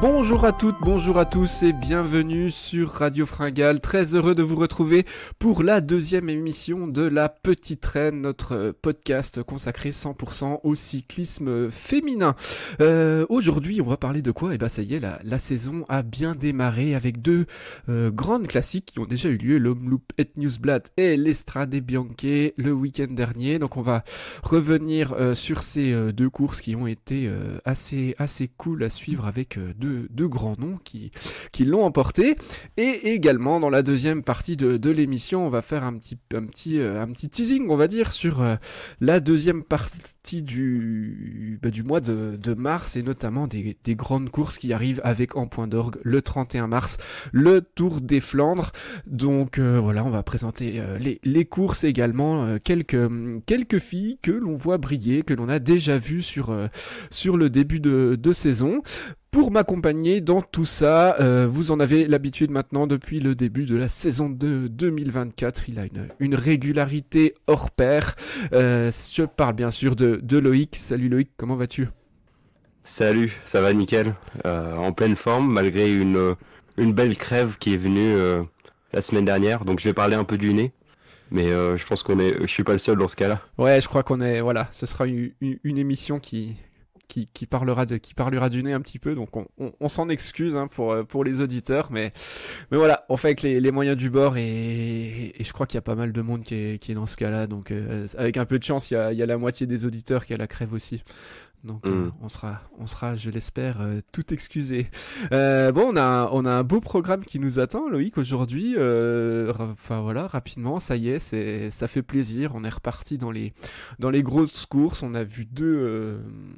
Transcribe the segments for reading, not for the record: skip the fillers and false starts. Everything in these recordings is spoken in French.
Bonjour à toutes, bonjour à tous et bienvenue sur Radio Fringale. Très heureux de vous retrouver pour la deuxième émission de La Petite Reine, notre podcast consacré 100% au cyclisme féminin. Aujourd'hui, on va parler de quoi ? Ça y est, la saison a bien démarré avec deux grandes classiques qui ont déjà eu lieu, l'Omloop et Newsblad et l'Estrade Bianche le week-end dernier. Donc on va revenir sur ces deux courses qui ont été assez cool à suivre avec deux grands noms qui l'ont emporté. Et également dans la deuxième partie de l'émission, on va faire un petit teasing, on va dire, sur la deuxième partie du mois de mars, et notamment des grandes courses qui arrivent avec en point d'orgue le 31 mars, le Tour des Flandres. Donc voilà, on va présenter les courses également, quelques filles que l'on voit briller, que l'on a déjà vues sur le début de saison. Pour m'accompagner dans tout ça, vous en avez l'habitude maintenant depuis le début de la saison de 2024. Il a une régularité hors pair. Je parle bien sûr de Loïc. Salut Loïc, comment vas-tu ? Salut, ça va nickel. En pleine forme, malgré une belle crève qui est venue la semaine dernière. Donc je vais parler un peu du nez. Mais je pense je suis pas le seul dans ce cas-là. Ouais, je crois ce sera une émission qui parlera du nez un petit peu, donc on s'en excuse pour les auditeurs, mais voilà, on fait avec les moyens du bord, et je crois qu'il y a pas mal de monde qui est dans ce cas-là, donc avec un peu de chance, il y a la moitié des auditeurs qui a la crève aussi. Donc on sera, je l'espère, tout excusé. On a un beau programme qui nous attend, Loïc, aujourd'hui. Voilà, rapidement, ça y est, ça fait plaisir. On est reparti dans les grosses courses. On a vu deux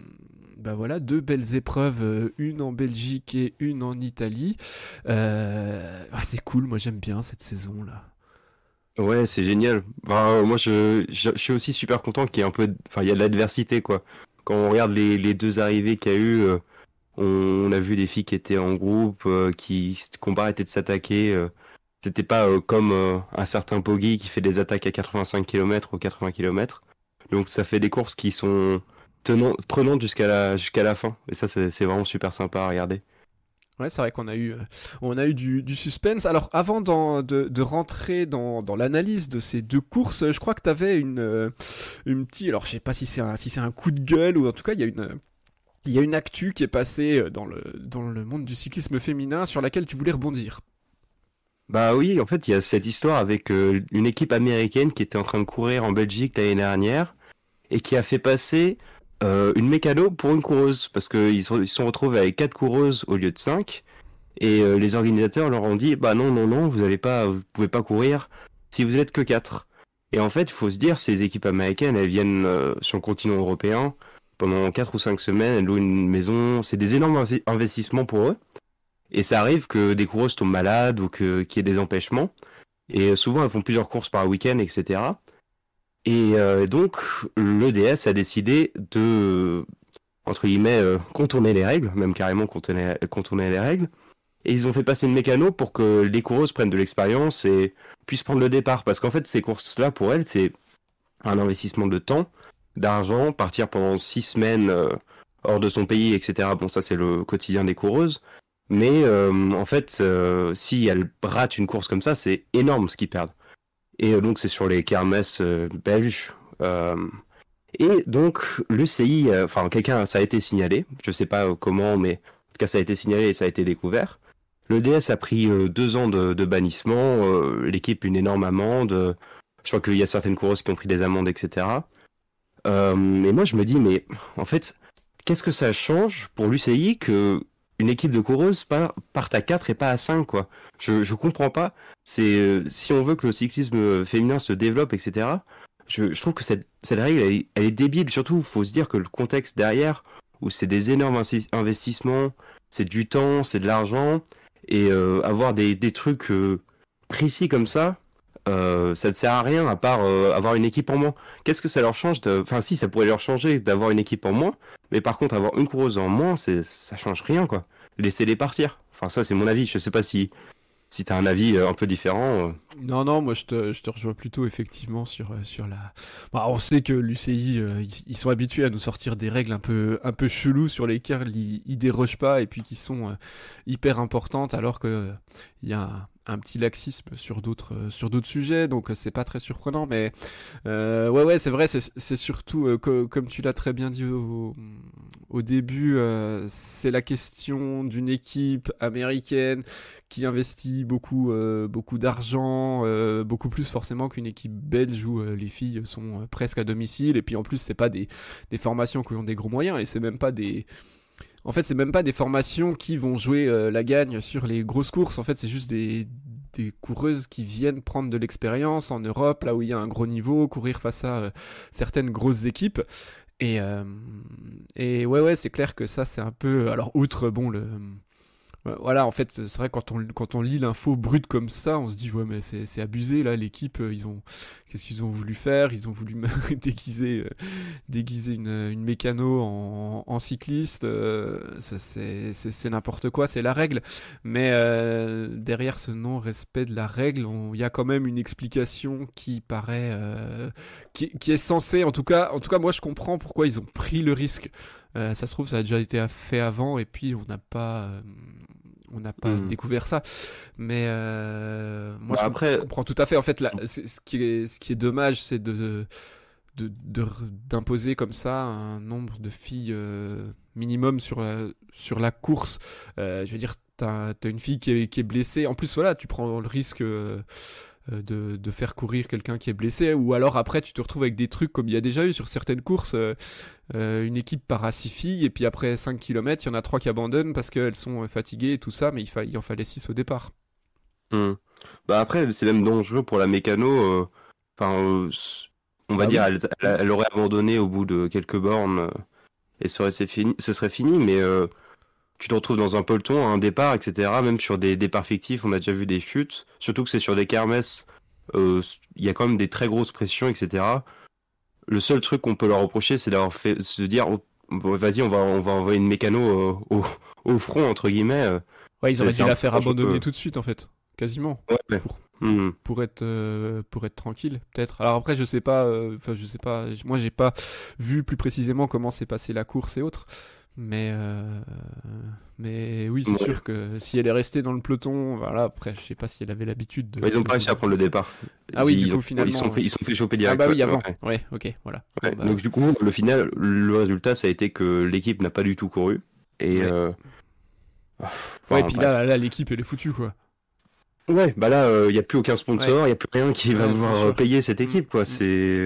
belles épreuves, une en Belgique et une en Italie. C'est cool, moi j'aime bien cette saison là. Ouais, c'est génial. Moi je suis aussi super content qu'il y ait il y a de l'adversité quoi. Quand on regarde les deux arrivées qu'il y a eu, on a vu des filles qui étaient en groupe, qui n'ont pas arrêté de s'attaquer. C'était pas comme un certain Poggi qui fait des attaques à 85 km ou 80 km. Donc ça fait des courses qui sont prenantes jusqu'à la fin. Et ça, c'est vraiment super sympa à regarder. Ouais, c'est vrai qu'on a eu du suspense. Alors, avant de rentrer dans l'analyse de ces deux courses, je crois que tu avais une petite, alors je sais pas si c'est un coup de gueule, ou en tout cas il y a une actu qui est passée dans le monde du cyclisme féminin sur laquelle tu voulais rebondir. Bah oui, en fait, il y a cette histoire avec une équipe américaine qui était en train de courir en Belgique l'année dernière et qui a fait passer une mécano pour une coureuse, parce qu'ils se sont retrouvés avec 4 coureuses au lieu de 5, et les organisateurs leur ont dit non, vous pouvez pas courir si vous êtes que 4. Et en fait, il faut se dire, ces équipes américaines, elles viennent sur le continent européen pendant 4 ou 5 semaines, elles louent une maison, c'est des énormes investissements pour eux, et ça arrive que des coureuses tombent malades ou qu'il y ait des empêchements, et souvent elles font plusieurs courses par week-end, etc. Et donc, l'EDS a décidé de, entre guillemets, contourner les règles, même carrément contourner les règles. Et ils ont fait passer une mécano pour que les coureuses prennent de l'expérience et puissent prendre le départ. Parce qu'en fait, ces courses-là, pour elles, c'est un investissement de temps, d'argent, partir pendant 6 semaines hors de son pays, etc. Bon, ça, c'est le quotidien des coureuses. Mais en fait, si elles ratent une course comme ça, c'est énorme ce qu'ils perdent. Et donc c'est sur les kermesses belges. Et donc l'UCI, ça a été signalé, je sais pas comment, mais en tout cas ça a été signalé et ça a été découvert. Le DS a pris 2 ans de bannissement, l'équipe une énorme amende, je crois qu'il y a certaines coureuses qui ont pris des amendes, etc. Et moi je me dis, mais en fait, qu'est-ce que ça change pour l'UCI que une équipe de coureuses parte à 4 et pas à 5, quoi. Je comprends pas. C'est si on veut que le cyclisme féminin se développe, etc. Je trouve que cette règle, elle est débile. Surtout, il faut se dire que le contexte derrière, où c'est des énormes investissements, c'est du temps, c'est de l'argent, et avoir des trucs précis comme ça ne sert à rien à part avoir une équipe en moins. Qu'est-ce que ça leur change Enfin, si, ça pourrait leur changer d'avoir une équipe en moins, mais par contre, avoir une coureuse en moins, ça change rien, quoi. Laissez-les partir. Enfin, ça, c'est mon avis. Je sais pas si si t'as un avis un peu différent. Non, moi je te rejoins plutôt effectivement sur la. Bah, on sait que l'UCI ils sont habitués à nous sortir des règles un peu chelous sur lesquelles ils dérogent pas et puis qui sont hyper importantes alors que il y a un petit laxisme sur d'autres sujets, donc c'est pas très surprenant, mais ouais c'est vrai, c'est surtout comme tu l'as très bien dit au début, c'est la question d'une équipe américaine qui investit beaucoup d'argent, beaucoup plus forcément qu'une équipe belge où les filles sont presque à domicile, et puis en plus c'est pas des formations qui ont des gros moyens, et c'est même pas des formations qui vont jouer la gagne sur les grosses courses. En fait, c'est juste des coureuses qui viennent prendre de l'expérience en Europe, là où il y a un gros niveau, courir face à certaines grosses équipes. Et ouais, c'est clair que ça, c'est un peu... Alors, outre, bon, voilà, en fait, c'est vrai, quand on lit l'info brute comme ça, on se dit, ouais, mais c'est abusé, là, l'équipe, qu'est-ce qu'ils ont voulu faire? Ils ont voulu déguiser une mécano en cycliste, c'est n'importe quoi, c'est la règle. Mais derrière ce non-respect de la règle, il y a quand même une explication qui paraît, qui est censée, en tout cas, moi, je comprends pourquoi ils ont pris le risque. Ça se trouve, ça a déjà été fait avant, et puis on n'a pas découvert ça. Mais moi, je comprends tout à fait. En fait, là, ce qui est dommage, c'est d'imposer comme ça un nombre de filles minimum sur la course. Je veux dire, t'as une fille qui est blessée. En plus, voilà, tu prends le risque de faire courir quelqu'un qui est blessé, ou alors après tu te retrouves avec des trucs comme il y a déjà eu sur certaines courses, une équipe part à 6 filles et puis après 5 km il y en a 3 qui abandonnent parce qu'elles sont fatiguées et tout ça, mais il en fallait 6 au départ. Bah après c'est même dangereux pour la mécano, on va dire elle aurait abandonné au bout de quelques bornes et ce serait fini, mais tu te retrouves dans un peloton, un départ, etc. Même sur des départs fictifs, on a déjà vu des chutes. Surtout que c'est sur des kermesses, il y a quand même des très grosses pressions, etc. Le seul truc qu'on peut leur reprocher, c'est d'avoir fait se dire, vas-y, on va envoyer une mécano au front, entre guillemets. Ouais, ils auraient dû la faire abandonner tout de suite, en fait, quasiment. Ouais. Pour être tranquille, peut-être. Alors après, je sais pas. Moi, j'ai pas vu plus précisément comment s'est passée la course et autres. Mais oui, c'est sûr que si elle est restée dans le peloton, voilà, après je sais pas si elle avait l'habitude de... Ils ont pas réussi à prendre le départ. Ah oui, du coup, finalement... Ils sont fait choper direct. Ah bah oui, avant. Ouais, ok, voilà. Ouais, bon, bah... Donc du coup, le résultat, ça a été que l'équipe n'a pas du tout couru. Et... Ouais, et puis là, l'équipe, elle est foutue, quoi. Ouais, bah là, il n'y a plus aucun sponsor, il n'y a plus rien qui va pouvoir payer cette équipe, quoi. C'est...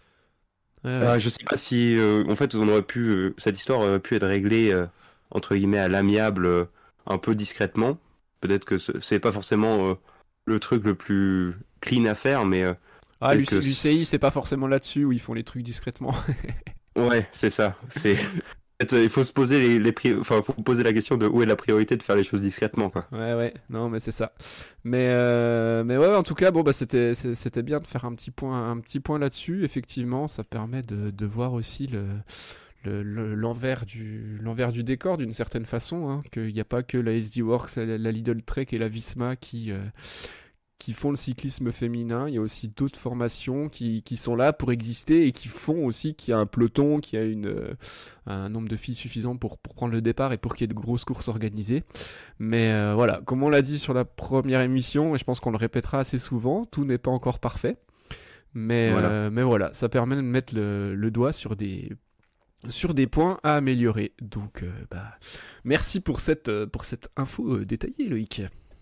je sais pas si en fait cette histoire aurait pu être réglée entre guillemets à l'amiable, un peu discrètement. Peut-être que c'est pas forcément le truc le plus clean à faire, mais l'UCI c'est pas forcément là-dessus où ils font les trucs discrètement. Ouais, c'est ça. Il faut se poser faut poser la question de où est la priorité de faire les choses discrètement, quoi. Ouais, non, mais c'est ça. Mais ouais, en tout cas, bon, bah, c'était bien de faire un petit point là-dessus. Effectivement, ça permet de voir aussi l'envers du décor d'une certaine façon, hein, qu'il n'y a pas que la SD Works, la Lidl Trek et la Visma qui font le cyclisme féminin. Il y a aussi d'autres formations qui sont là pour exister et qui font aussi qu'il y a un peloton, qu'il y a un nombre de filles suffisant pour prendre le départ et pour qu'il y ait de grosses courses organisées. Mais voilà, comme on l'a dit sur la première émission, et je pense qu'on le répétera assez souvent, tout n'est pas encore parfait. Mais voilà, ça permet de mettre le doigt sur des points à améliorer. Donc merci pour cette info détaillée, Loïc.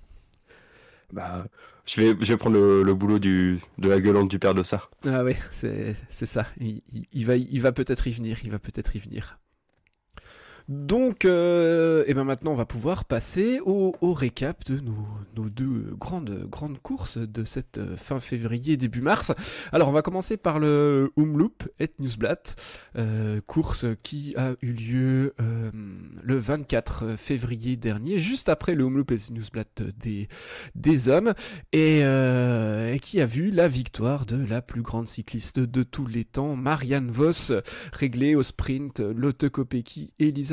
Bah, je vais prendre le boulot de la gueulante du père de ça. Ah ouais, c'est ça. Il va peut-être y venir. Donc, maintenant, on va pouvoir passer au récap de nos deux grandes courses de cette fin février, début mars. Alors, on va commencer par le Omloop et Nieuwsblad, course qui a eu lieu le 24 février dernier, juste après le Omloop et Nieuwsblad des hommes, et qui a vu la victoire de la plus grande cycliste de tous les temps, Marianne Vos, réglée au sprint, Lotte Kopecky et Lisa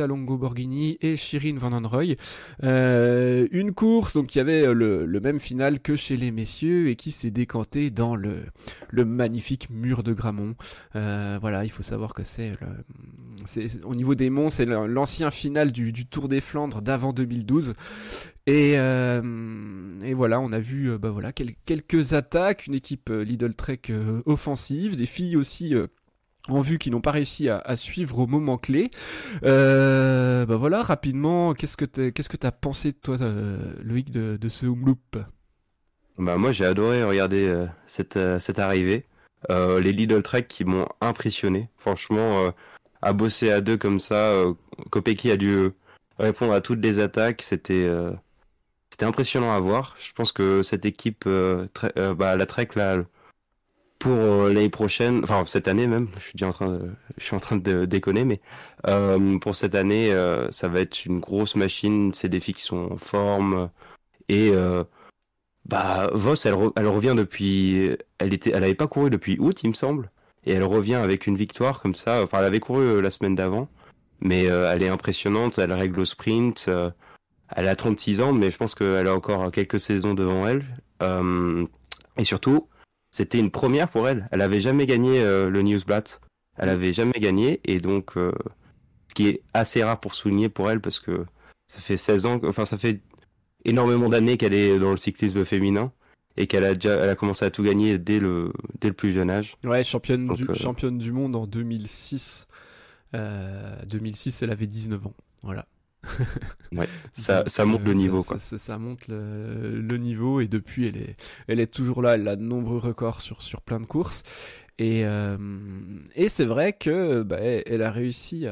Elisa Longo Borghini et Shirin Van Anrooy. Une course, donc il y avait le même final que chez les messieurs et qui s'est décanté dans le magnifique mur de Grammont. Voilà, il faut savoir que c'est au niveau des monts, c'est l'ancien final du Tour des Flandres d'avant 2012. Et voilà, on a vu quelques attaques, une équipe Lidl Trek offensive, des filles aussi en vue qui n'ont pas réussi à suivre au moment clé. Voilà, rapidement, qu'est-ce que t'as pensé toi, Loïc, de ce Omloop? Bah moi j'ai adoré regarder cette arrivée. Les Lidl Trek qui m'ont impressionné. Franchement, à bosser à deux comme ça, Kopecky a dû répondre à toutes les attaques. C'était impressionnant à voir. Je pense que cette équipe, la Trek là, pour l'année prochaine, enfin cette année même, je suis en train de déconner, mais pour cette année, ça va être une grosse machine. C'est des filles qui sont en forme et Vos, elle revient depuis, elle avait pas couru depuis août, il me semble, et elle revient avec une victoire comme ça. Enfin, elle avait couru la semaine d'avant, mais elle est impressionnante. Elle règle au sprint. Elle a 36 ans, mais je pense qu'elle a encore quelques saisons devant elle. Et surtout, c'était une première pour elle. Elle avait jamais gagné le Newsblatt. Elle avait jamais gagné, et donc ce qui est assez rare pour souligner pour elle, parce que ça fait 16 ans, enfin ça fait énormément d'années qu'elle est dans le cyclisme féminin et elle a commencé à tout gagner dès le plus jeune âge. Ouais, championne du monde en 2006. 2006, elle avait 19 ans. Voilà. Ouais, ça monte le niveau, quoi. Ça monte le niveau, et depuis elle est toujours là. Elle a de nombreux records sur plein de courses. Et c'est vrai que elle a réussi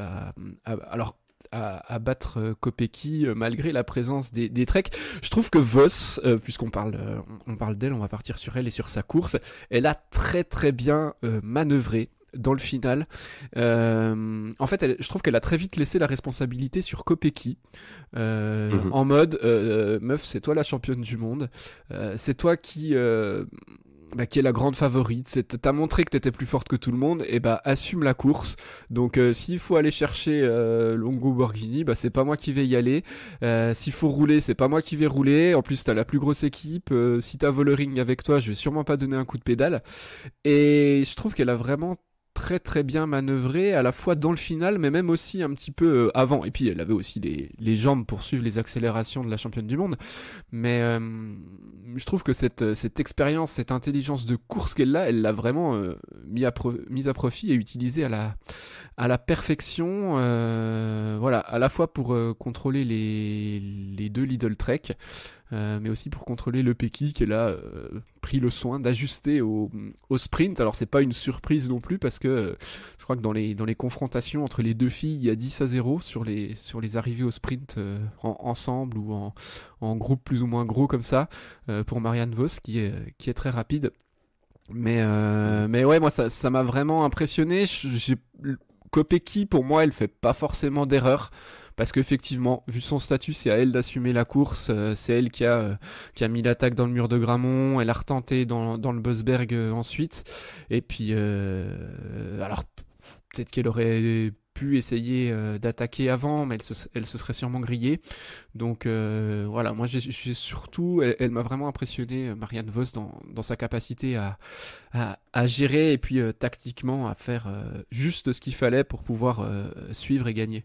à battre Kopecky malgré la présence des Trek. Je trouve que Vos, puisqu'on parle d'elle, on va partir sur elle et sur sa course, elle a très très bien manœuvré dans le final. En fait, je trouve qu'elle a très vite laissé la responsabilité sur Kopecky, en mode meuf, c'est toi la championne du monde, c'est toi qui est la grande favorite, t'as montré que t'étais plus forte que tout le monde, et assume la course. Donc s'il faut aller chercher Longo Borghini, c'est pas moi qui vais y aller. S'il faut rouler, c'est pas moi qui vais rouler. En plus t'as la plus grosse équipe, si t'as Vollering avec toi, je vais sûrement pas donner un coup de pédale. Et je trouve qu'elle a vraiment très très bien manœuvré, à la fois dans le final, mais même aussi un petit peu avant. Et puis elle avait aussi les jambes pour suivre les accélérations de la championne du monde. Mais je trouve que cette expérience, cette intelligence de course qu'elle a, elle l'a vraiment mise à profit et utilisée à la perfection. Voilà, à la fois pour contrôler les deux Lidl Trek, mais aussi pour contrôler le Pecky, qui a pris le soin d'ajuster au sprint. Alors c'est pas une surprise non plus, parce que je crois que dans les confrontations entre les deux filles, il y a 10-0 sur les arrivées au sprint ensemble ou en groupe plus ou moins gros comme ça, pour Marianne Vos qui est très rapide. Mais ouais, moi ça m'a vraiment impressionné. Kopecky, pour moi, elle fait pas forcément d'erreur, parce qu'effectivement, vu son statut, c'est à elle d'assumer la course. C'est elle qui a mis l'attaque dans le mur de Grammont. Elle a retenté dans le Bosberg ensuite. Et puis, alors peut-être qu'elle aurait pu essayer d'attaquer avant, mais elle se serait sûrement grillée. Donc voilà, moi j'ai surtout, elle m'a vraiment impressionné, Marianne Vos, dans sa capacité à gérer, et puis tactiquement à faire juste ce qu'il fallait pour pouvoir suivre et gagner.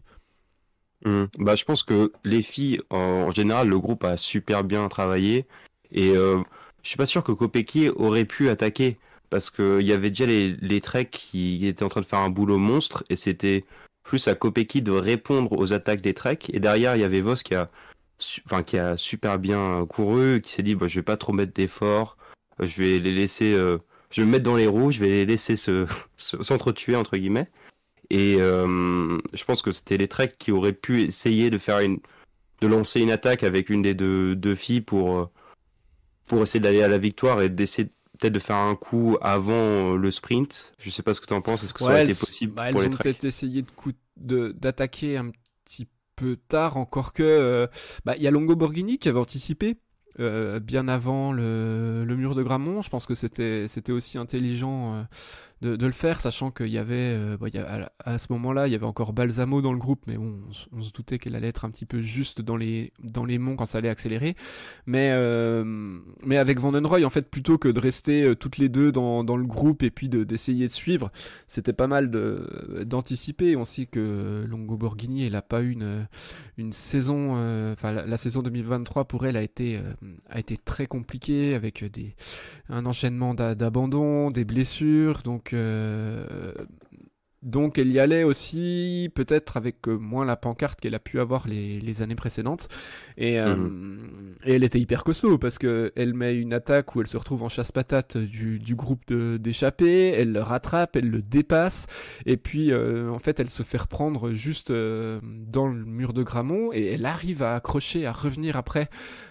Je pense que les filles, en général, le groupe a super bien travaillé, et je suis pas sûr que Kopecky aurait pu attaquer, parce qu'il y avait déjà les Trek qui étaient en train de faire un boulot monstre, et c'était plus à Kopecky de répondre aux attaques des Trek. Et derrière, il y avait Vos qui a super bien couru, qui s'est dit je vais pas trop mettre d'efforts, je vais les laisser, je vais me mettre dans les roues, je vais les laisser s'entretuer entre guillemets. Et je pense que c'était les Trek qui auraient pu essayer de lancer une attaque avec une des deux filles pour essayer d'aller à la victoire, et d'essayer peut-être de faire un coup avant le sprint. Je sais pas ce que tu en penses. Est-ce que ça aurait été possible pour les Trek ? Elles ont peut-être essayé d'attaquer un petit peu tard, encore que y a Longo Borghini qui avait anticipé bien avant le mur de Grammont. Je pense que c'était aussi intelligent de le faire, sachant qu'il y avait, à ce moment-là, il y avait encore Balsamo dans le groupe, mais bon, on se doutait qu'elle allait être un petit peu juste dans les monts quand ça allait accélérer. Mais avec Vandenroy, en fait, plutôt que de rester toutes les deux dans le groupe et puis d'essayer de suivre, c'était pas mal d'anticiper. On sait que Longo Borghini, elle a pas eu une saison, la saison 2023 pour elle a été très compliquée avec un enchaînement d'abandon, des blessures, donc elle y allait aussi peut-être avec moins la pancarte qu'elle a pu avoir les années précédentes, et elle était hyper costaud parce que elle met une attaque où elle se retrouve en chasse-patate du groupe d'échappés, elle le rattrape, elle le dépasse, et puis en fait elle se fait reprendre juste dans le mur de Grammont, et elle arrive à accrocher, à revenir après,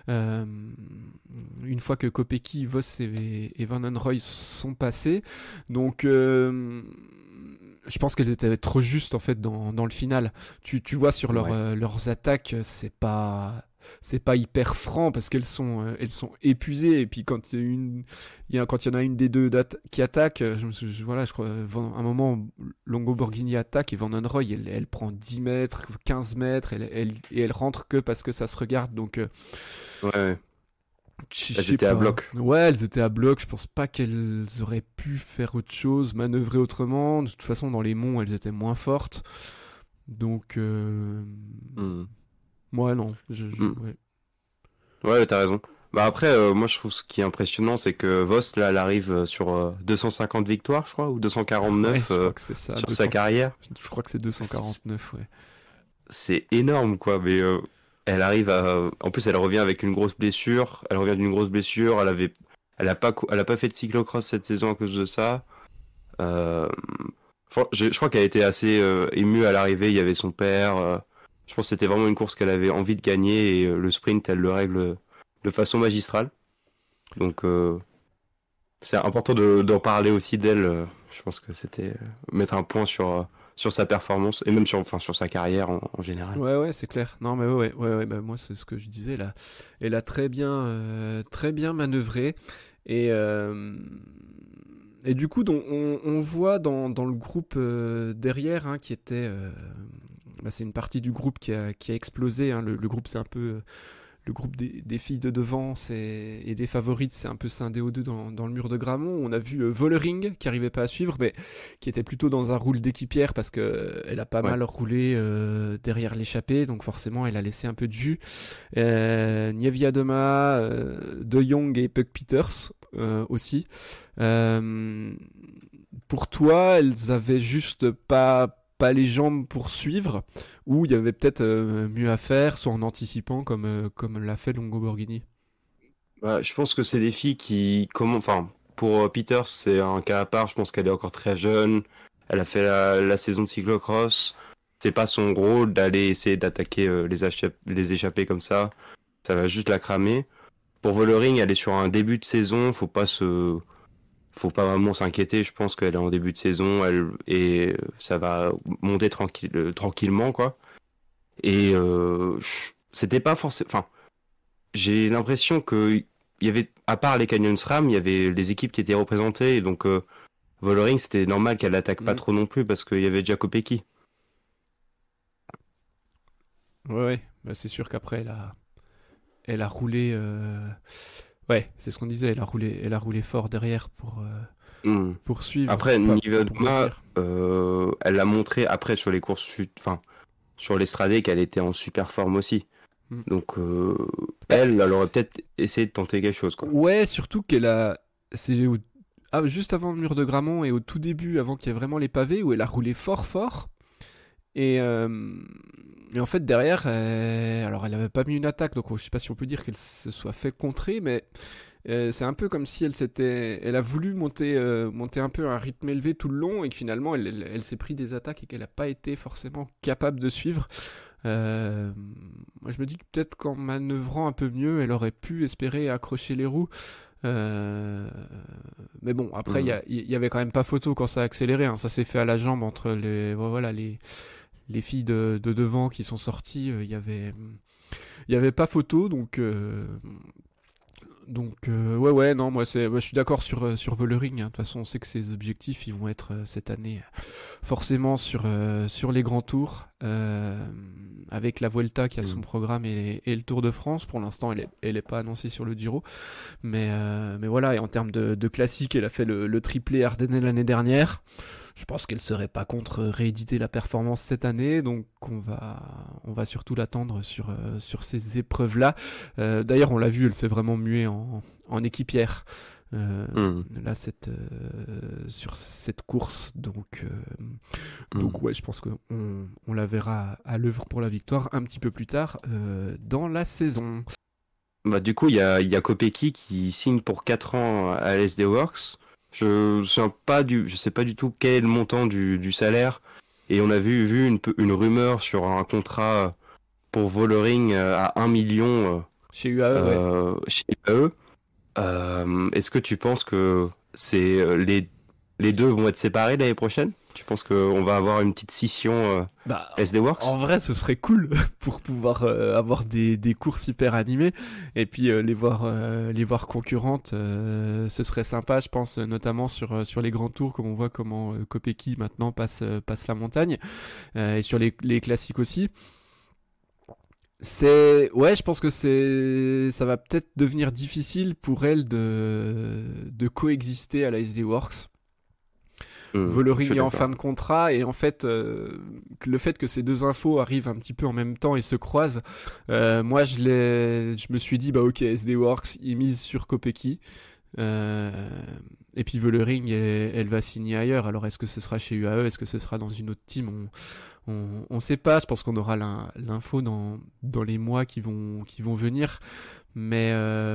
une fois que Kopecky, Voss et Vandenroy sont passés. Donc je pense qu'elles étaient trop justes en fait dans le final. Tu vois sur leurs attaques, c'est pas hyper franc parce qu'elles sont épuisées, et puis quand il y en a une des deux qui attaque, je crois à un moment Longo Borghini attaque et Vandenroy elle prend 10 mètres, 15 mètres, et elle rentre que parce que ça se regarde, donc ouais. Elles étaient à bloc. Ouais, elles étaient à bloc. Je pense pas qu'elles auraient pu faire autre chose, manœuvrer autrement. De toute façon, dans les monts, elles étaient moins fortes. Donc, ouais, non. Ouais, t'as raison. Bah après, moi je trouve ce qui est impressionnant, c'est que Voss, là, elle arrive sur 250 victoires, je crois, ou 249 ouais, je crois que c'est ça, sur sa carrière. Je crois que c'est 249, ouais. C'est énorme, quoi, mais elle arrive à... En plus, elle revient avec une grosse blessure. Elle revient d'une grosse blessure. Elle a pas fait de cyclocross cette saison à cause de ça. Je crois qu'elle a été assez émue à l'arrivée. Il y avait son père. Je pense que c'était vraiment une course qu'elle avait envie de gagner, et le sprint, elle le règle de façon magistrale. Donc, c'est important d'en parler aussi d'elle. Je pense que c'était mettre un point sur sa performance, et même sur sa carrière en général. Ouais, c'est clair. Non, mais ouais, bah, moi c'est ce que je disais là. Elle a très bien manœuvré, et du coup on voit dans le groupe derrière, hein, qui était, c'est une partie du groupe qui a explosé, hein. Le groupe, c'est un peu le groupe des filles de devant, et des favorites, c'est un peu scindé aux deux dans le mur de Grammont. On a vu Vollering qui arrivait pas à suivre, mais qui était plutôt dans un rôle d'équipière parce que elle a pas mal roulé derrière l'échappée, donc forcément elle a laissé un peu de jus. Nievia Dema, De Jong et Puck Peters aussi. Pour toi, elles avaient juste pas les jambes pour suivre, ou il y avait peut-être mieux à faire, soit en anticipant comme l'a fait Longo Borghini? Bah, je pense que c'est des filles pour Peters, c'est un cas à part. Je pense qu'elle est encore très jeune. Elle a fait la saison de cyclocross. C'est pas son rôle d'aller essayer d'attaquer les échappées comme ça. Ça va juste la cramer. Pour Vollering, elle est sur un début de saison. Faut pas vraiment s'inquiéter. Je pense qu'elle est en début de saison, et ça va monter tranquillement, quoi. Et c'était pas forcément. Enfin, j'ai l'impression que il y avait, à part les Canyon SRAM, il y avait les équipes qui étaient représentées. Et donc Vollering, c'était normal qu'elle attaque pas trop non plus parce qu'il y avait déjà Kopecky. Ouais, bah, c'est sûr qu'après elle a roulé. Ouais, c'est ce qu'on disait. Elle a roulé fort derrière pour suivre. Après, Nievia Doma, elle a montré après sur les courses, sur l'estrade, qu'elle était en super forme aussi. Donc, elle aurait peut-être essayé de tenter quelque chose, quoi. Ouais, surtout c'est juste avant le mur de Grammont et au tout début, avant qu'il y ait vraiment les pavés, où elle a roulé fort fort. Et en fait, derrière, alors elle avait pas mis une attaque, donc je sais pas si on peut dire qu'elle se soit fait contrer, mais c'est un peu comme si elle a voulu monter un peu un rythme élevé tout le long, et que finalement elle s'est pris des attaques et qu'elle n'a pas été forcément capable de suivre. Moi je me dis que peut-être qu'en manœuvrant un peu mieux, elle aurait pu espérer accrocher les roues. Mais bon, après il y avait quand même pas photo quand ça a accéléré, hein. Ça s'est fait à la jambe entre les filles de devant qui sont sorties. Il y avait pas photo, donc Donc ouais non moi je suis d'accord sur Vollering, hein. De toute façon on sait que ses objectifs ils vont être cette année forcément sur les grands tours, avec la Vuelta qui a son programme et le Tour de France. Pour l'instant elle est pas annoncée sur le Giro, mais voilà. Et en termes de classique, elle a fait le triplé Ardennes l'année dernière. Je pense qu'elle serait pas contre rééditer la performance cette année, donc on va surtout l'attendre sur ces épreuves-là. D'ailleurs, on l'a vu, elle s'est vraiment muée en équipière là sur cette course, donc ouais, je pense qu'on la verra à l'œuvre pour la victoire un petit peu plus tard dans la saison. Bah, du coup, il y a Kopecky qui signe pour 4 ans à LSD Works. Je sais pas du tout quel est le montant du salaire. Et on a vu une rumeur sur un contrat pour Vollering à 1 million chez UAE, ouais. Chez UAE. Est-ce que tu penses que les deux vont être séparés l'année prochaine? Tu penses qu'on va avoir une petite scission SD Works? En vrai, ce serait cool pour pouvoir avoir des courses hyper animées et puis les voir concurrentes. Ce serait sympa, je pense, notamment sur les grands tours, comme on voit comment Kopecky maintenant passe la montagne, et sur les classiques aussi. Je pense que ça va peut-être devenir difficile pour elle de coexister à la SD Works. Vollering est en fin de contrat, et en fait le fait que ces deux infos arrivent un petit peu en même temps et se croisent, moi je me suis dit bah ok, SD Works ils misent sur Kopecky, et puis Vollering elle va signer ailleurs. Alors est-ce que ce sera chez UAE, est-ce que ce sera dans une autre team, on sait pas. Je pense qu'on aura l'info dans les mois qui vont venir, mais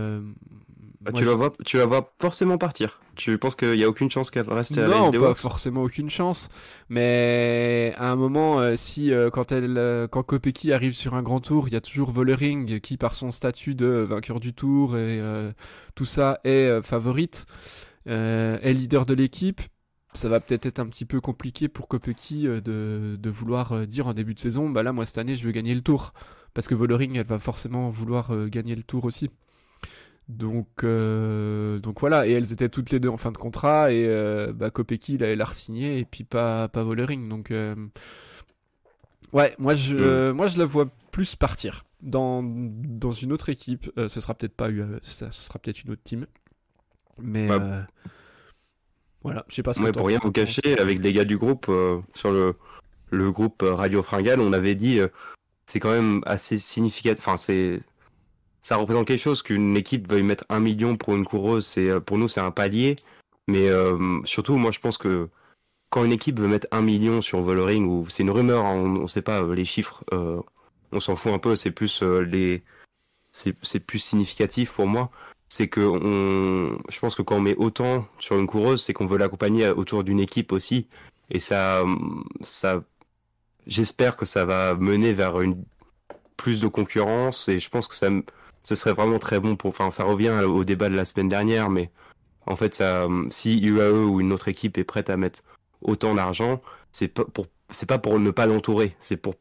tu la vois forcément partir. Tu penses qu'il n'y a aucune chance qu'elle reste à la Non, SD pas Works? forcément aucune chance, mais à un moment, quand Kopecky arrive sur un grand tour, il y a toujours Vollering qui, par son statut de vainqueur du tour et tout ça, est favorite, est leader de l'équipe. Ça va peut-être être un petit peu compliqué pour Kopecky de vouloir dire en début de saison, bah là moi cette année je veux gagner le tour, parce que Vollering elle va forcément vouloir gagner le tour aussi. Donc voilà, et elles étaient toutes les deux en fin de contrat, et Kopecky elle a re-signé et puis pas Vollering. Donc ouais, moi je la vois plus partir dans une autre équipe. Ce sera peut-être pas UAE, ce sera peut-être une autre team, mais voilà, je sais pas ce que pour rien vous cacher, avec les gars du groupe, sur le groupe Radio Fringale, on avait dit c'est quand même assez significatif. Enfin, ça représente quelque chose qu'une équipe veuille mettre 1 million pour une coureuse. Pour nous, c'est un palier. Mais surtout, moi, je pense que quand une équipe veut mettre 1 million sur Vollering, ou c'est une rumeur, hein, on sait pas les chiffres, on s'en fout un peu. C'est plus c'est plus significatif pour moi. C'est que je pense que quand on met autant sur une coureuse, c'est qu'on veut l'accompagner autour d'une équipe aussi. Et ça, j'espère que ça va mener vers plus de concurrence. Et je pense que ce serait vraiment très bon enfin, ça revient au débat de la semaine dernière, mais en fait, si UAE ou une autre équipe est prête à mettre autant d'argent, c'est pas pour ne pas l'entourer.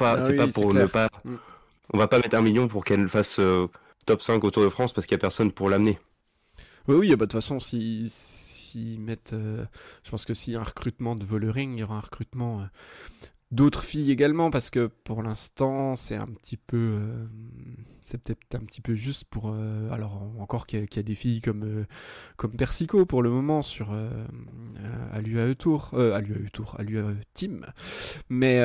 On va pas mettre 1 million pour qu'elle fasse top 5 au Tour de France parce qu'il y a personne pour l'amener. Oui, de toute façon, s'ils mettent, je pense que s'il y a un recrutement de Vollering, il y aura un recrutement d'autres filles également, parce que pour l'instant, c'est peut-être un petit peu juste pour, alors encore qu'il y a des filles comme Persico pour le moment à l'UAE Tour, à l'UAE Team, mais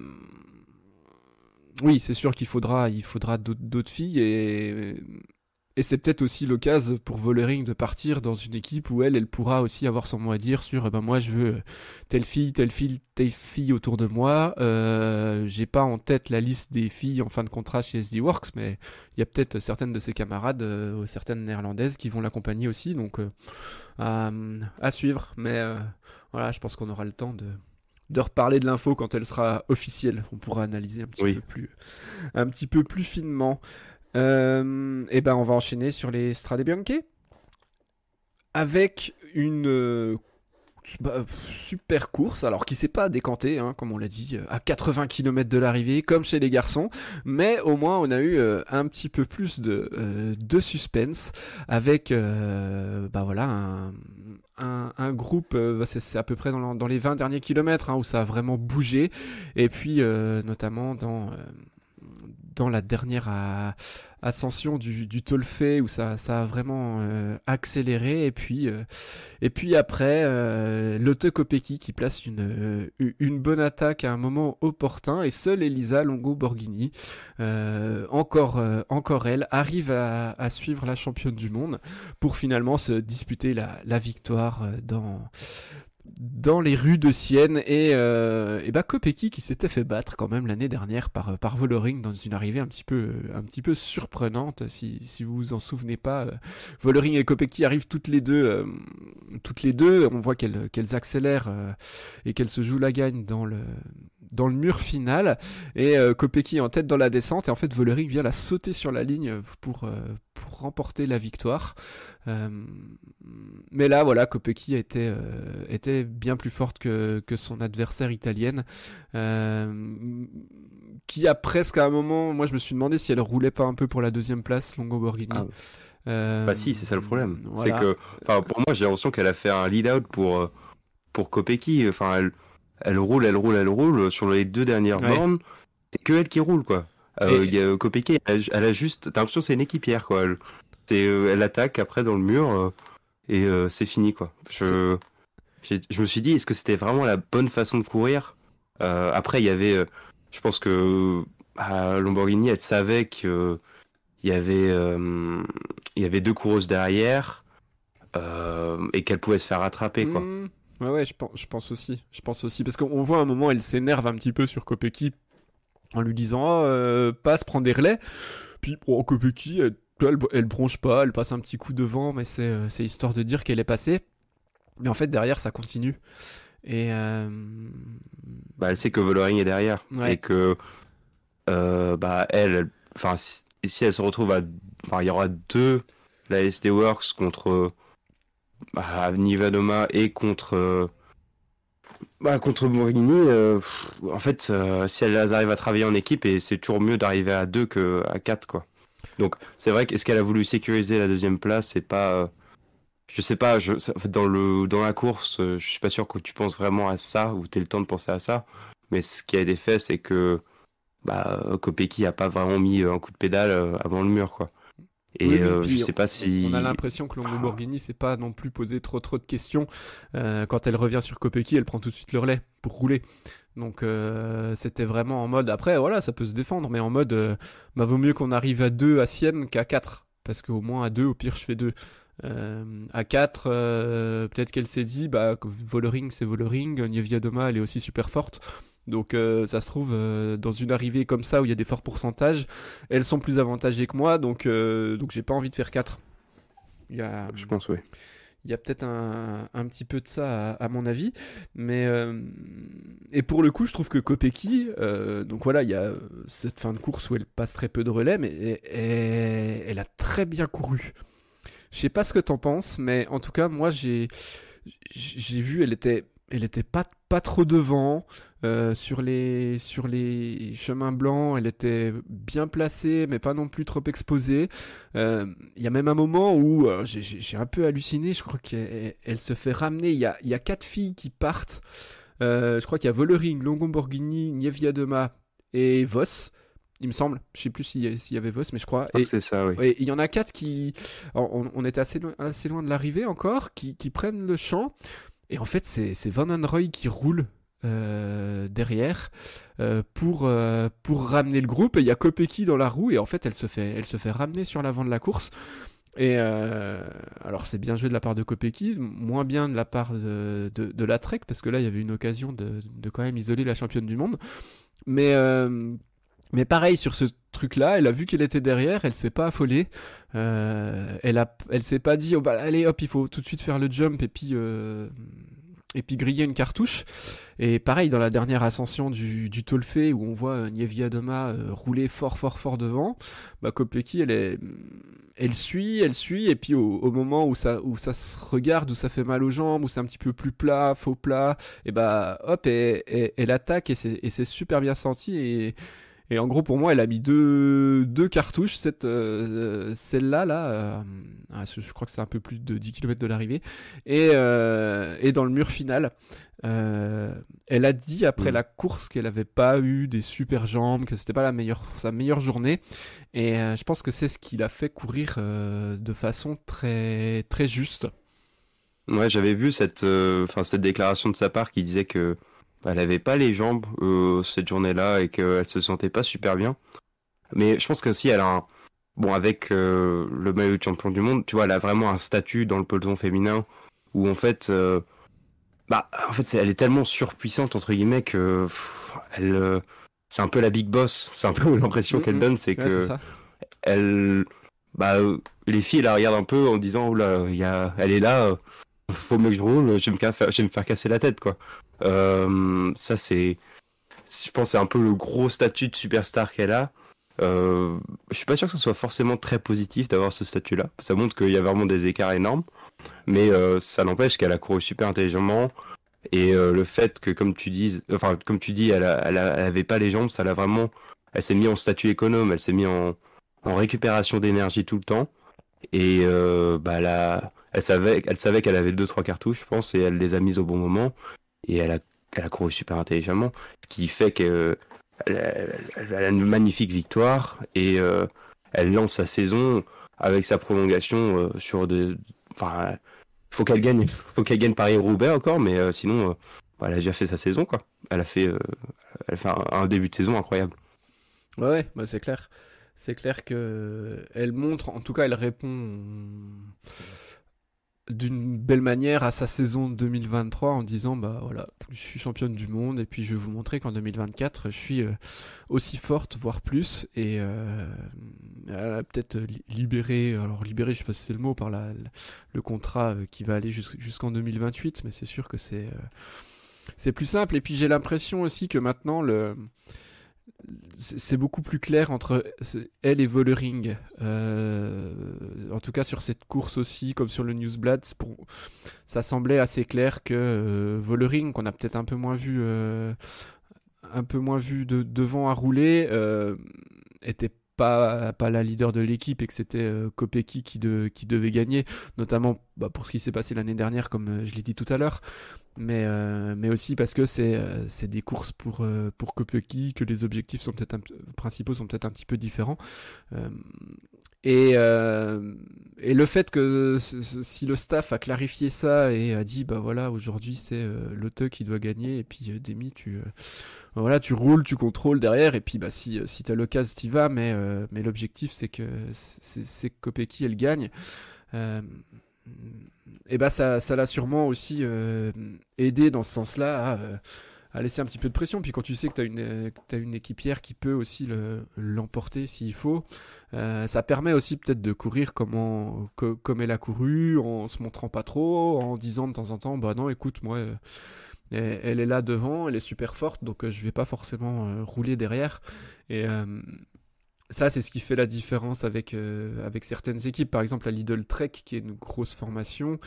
oui, c'est sûr qu'il faudra d'autres filles, et c'est peut-être aussi l'occasion pour Vollering de partir dans une équipe où elle pourra aussi avoir son mot à dire sur moi je veux telle fille autour de moi. J'ai pas en tête la liste des filles en fin de contrat chez SD Works, mais il y a peut-être certaines de ses camarades, certaines néerlandaises qui vont l'accompagner aussi, donc à suivre. Mais voilà, je pense qu'on aura le temps de reparler de l'info quand elle sera officielle. On pourra analyser un petit peu plus finement. Et on va enchaîner sur les Strade Bianche avec une super course, alors qui s'est pas décanté, hein, comme on l'a dit, à 80 km de l'arrivée, comme chez les garçons, mais au moins on a eu un petit peu plus de suspense, avec voilà un groupe, c'est à peu près dans les 20 derniers kilomètres, hein, où ça a vraiment bougé, et puis notamment dans la dernière ascension du Tolfé, où ça a vraiment accéléré, et puis après Lotte Kopecky qui place une bonne attaque à un moment opportun, et seule Elisa Longo Borghini, encore elle, arrive à suivre la championne du monde pour finalement se disputer la victoire dans les rues de Sienne, et Kopecky qui s'était fait battre quand même l'année dernière par Vollering dans une arrivée un petit peu surprenante, si vous vous en souvenez pas. Vollering et Kopecky arrivent toutes les deux, on voit qu'elles accélèrent et qu'elles se jouent la gagne dans le mur final, et Kopecky est en tête dans la descente, et en fait Vollering vient la sauter sur la ligne pour remporter la victoire. Mais là voilà, Kopecky était bien plus forte que son adversaire italienne, qui a presque à un moment, moi je me suis demandé si elle roulait pas un peu pour la deuxième place, Longo Borghini. Bah si, c'est ça le problème. Voilà. C'est que, pour moi, j'ai l'impression qu'elle a fait un lead-out pour Kopecky. Enfin, elle roule sur les 2 dernières bornes. C'est que elle qui roule, quoi. Kopecky, elle a juste, t'as l'impression que c'est une équipière, quoi. Elle attaque après dans le mur, et c'est fini, quoi. Je me suis dit, est-ce que c'était vraiment la bonne façon de courir? Après, il y avait, je pense que Lamborghini, elle savait que il y avait 2 coureuses derrière, et qu'elle pouvait se faire rattraper, quoi. Ouais, je pense aussi. Parce qu'on voit à un moment, elle s'énerve un petit peu sur Kopecky en lui disant passe, prends des relais. Puis Kopecky, elle bronche pas, elle passe un petit coup devant, mais c'est histoire de dire qu'elle est passée. Mais en fait, derrière, ça continue. Et elle sait que Vollering est derrière, et que si elle se retrouve il y aura 2 la SD Works contre Nivadoma et contre Borghini. En fait, si elles arrivent à travailler en équipe, et c'est toujours mieux d'arriver à 2 qu'à 4, quoi. Donc c'est vrai qu'est-ce qu'elle a voulu sécuriser la deuxième place, c'est pas je sais pas, en fait, dans la course, je suis pas sûr que tu penses vraiment à ça, ou t'aies le temps de penser à ça, mais ce qui a été fait, c'est que Kopecky a pas vraiment mis un coup de pédale avant le mur, quoi. Et je sais pas si... On a l'impression que Longo Borghini s'est pas non plus posé trop de questions. Quand elle revient sur Kopecky, elle prend tout de suite le relais pour rouler. Donc c'était vraiment en mode, après voilà, ça peut se défendre, mais en mode vaut mieux qu'on arrive à 2 à Sienne qu'à 4, parce qu'au moins à 2, au pire je fais 2. À 4, peut-être qu'elle s'est dit Vollering c'est Vollering, Niewiadoma elle est aussi super forte, donc ça se trouve dans une arrivée comme ça où il y a des forts pourcentages, elles sont plus avantagées que moi, donc j'ai pas envie de faire 4. Je pense, oui. Il y a peut-être un petit peu de ça à mon avis, mais et pour le coup je trouve que Kopecky, donc voilà, il y a cette fin de course où elle passe très peu de relais, mais elle a très bien couru. Je sais pas ce que t'en penses, mais en tout cas moi j'ai vu, elle était pas trop devant, sur les chemins blancs, elle était bien placée, mais pas non plus trop exposée. Il y a même un moment où j'ai un peu halluciné, je crois qu'elle se fait ramener. Il y a 4 filles qui partent. Je crois qu'il y a Vollering, Longo Borghini, Niewiadoma et Voss. Il me semble, je sais plus s'il y avait Voss, mais je crois. Et c'est ça, oui. Et il y en a 4 qui, on était assez loin de l'arrivée encore, qui prennent le champ. Et en fait, c'est Van Anrooy qui roule derrière pour ramener le groupe. Et il y a Kopecky dans la roue, et en fait, elle se fait ramener sur l'avant de la course. Et alors c'est bien joué de la part de Kopecky, moins bien de la part de la Trek, parce que là il y avait une occasion de quand même isoler la championne du monde. Mais pareil, sur ce truc-là, elle a vu qu'elle était derrière, elle s'est pas affolée, elle s'est pas dit allez hop, il faut tout de suite faire le jump et puis griller une cartouche. Et pareil, dans la dernière ascension du Tolfé, où on voit Niewiadoma rouler fort devant, Kopecky elle elle suit, et puis au moment où ça se regarde, où ça fait mal aux jambes, où c'est un petit peu plus plat, faux plat, et bah hop, elle attaque, et c'est super bien senti, et en gros pour moi elle a mis deux cartouches, celle-là je crois que c'est un peu plus de 10 km de l'arrivée, et dans le mur final. Elle a dit après la course qu'elle avait pas eu des super jambes, que c'était pas sa meilleure journée, et je pense que c'est ce qui l'a fait courir de façon très très juste. Ouais, j'avais vu cette déclaration de sa part qui disait que elle avait pas les jambes cette journée-là et qu'elle se sentait pas super bien. Mais je pense qu'aussi elle a bon, avec le maillot de champion du monde, tu vois, elle a vraiment un statut dans le peloton féminin où en fait elle est tellement surpuissante entre guillemets que c'est un peu la big boss. C'est un peu l'impression qu'elle donne, c'est Ouais, c'est que ça. elle, les filles la regardent un peu en disant oula, elle est là, faut mieux que je roule, je vais me faire casser la tête quoi. Ça je pense, c'est un peu le gros statut de superstar qu'elle a. Je suis pas sûr que ce soit forcément très positif d'avoir ce statut-là. Ça montre qu'il y a vraiment des écarts énormes, mais ça n'empêche qu'elle a couru super intelligemment. Et le fait que, comme tu dis, elle avait pas les jambes, elle s'est mise en statut économe, elle s'est mise en récupération d'énergie tout le temps. Et elle savait qu'elle avait 2-3 cartouches, je pense, et elle les a mises au bon moment. Et elle a couru super intelligemment, ce qui fait que elle a une magnifique victoire et elle lance sa saison avec sa prolongation enfin, faut qu'elle gagne Paris-Roubaix encore, mais sinon, elle a déjà fait sa saison quoi. Elle a fait un début de saison incroyable. Ouais, bah c'est clair. C'est clair que elle montre, en tout cas, elle répond d'une belle manière à sa saison 2023 en disant bah voilà, je suis championne du monde et puis je vais vous montrer qu'en 2024 je suis aussi forte, voire plus, et elle a peut-être libéré, je sais pas si c'est le mot, par le contrat qui va aller jusqu'en 2028, mais c'est sûr que c'est plus simple. Et puis j'ai l'impression aussi que maintenant c'est beaucoup plus clair entre elle et Vollering. En tout cas sur cette course aussi, comme sur le Newsblad, ça semblait assez clair que Vollering, qu'on a peut-être un peu moins vu devant à rouler, était pas la leader de l'équipe, et que c'était Kopecky qui devait gagner, notamment pour ce qui s'est passé l'année dernière, comme je l'ai dit tout à l'heure, mais aussi parce que c'est des courses pour Kopecky, que les objectifs principaux sont peut-être un petit peu différents, et le fait que si le staff a clarifié ça et a dit bah voilà, aujourd'hui c'est Lotte qui doit gagner, et puis Demi voilà, tu roules, tu contrôles derrière, et puis bah si t'as l'occasion t'y vas, mais l'objectif c'est que Kopecky elle gagne. Et bah ça l'a sûrement aussi aidé dans ce sens-là à laisser un petit peu de pression. Puis quand tu sais que t'as une équipière qui peut aussi l'emporter s'il faut, ça permet aussi peut-être de courir comme elle a couru, en se montrant pas trop, en disant de temps en temps bah non écoute, moi elle est là devant, elle est super forte, donc je vais pas forcément rouler derrière. Et ça, c'est ce qui fait la différence avec certaines équipes. Par exemple, la Lidl Trek, qui est une grosse formation.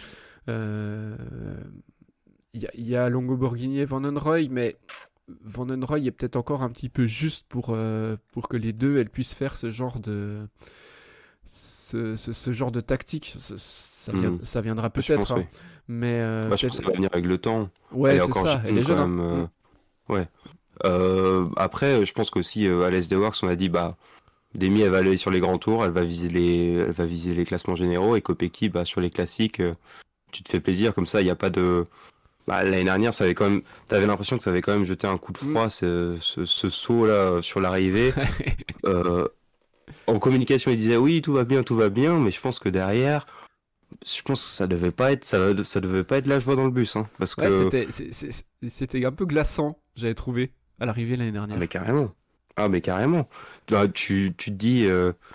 Y a Longo Borghini et Van Enroy, mais Van Enroy est peut-être encore un petit peu juste pour que les deux elles puissent faire ce genre de tactique. Ça viendra peut-être, pense, oui. Mais Je pense que ça va venir avec le temps. ouais, Elle est c'est encore ça. Elle est jeune jeune. quand même. Ouais. Après, je pense qu'aussi Alès de Works, on a dit bah Demi elle va aller sur les grands tours, elle va viser les classements généraux, et Kopecky sur les classiques, tu te fais plaisir comme ça, il n'y a pas de l'année dernière, ça avait quand même, t'avais l'impression que ça avait quand même jeté un coup de froid ce saut là sur l'arrivée. En communication, il disait oui, tout va bien, mais je pense que derrière, ça devait pas être la joie dans le bus, hein, parce ouais, que c'était un peu glaçant, j'avais trouvé à l'arrivée l'année dernière. mais carrément. Tu te dis,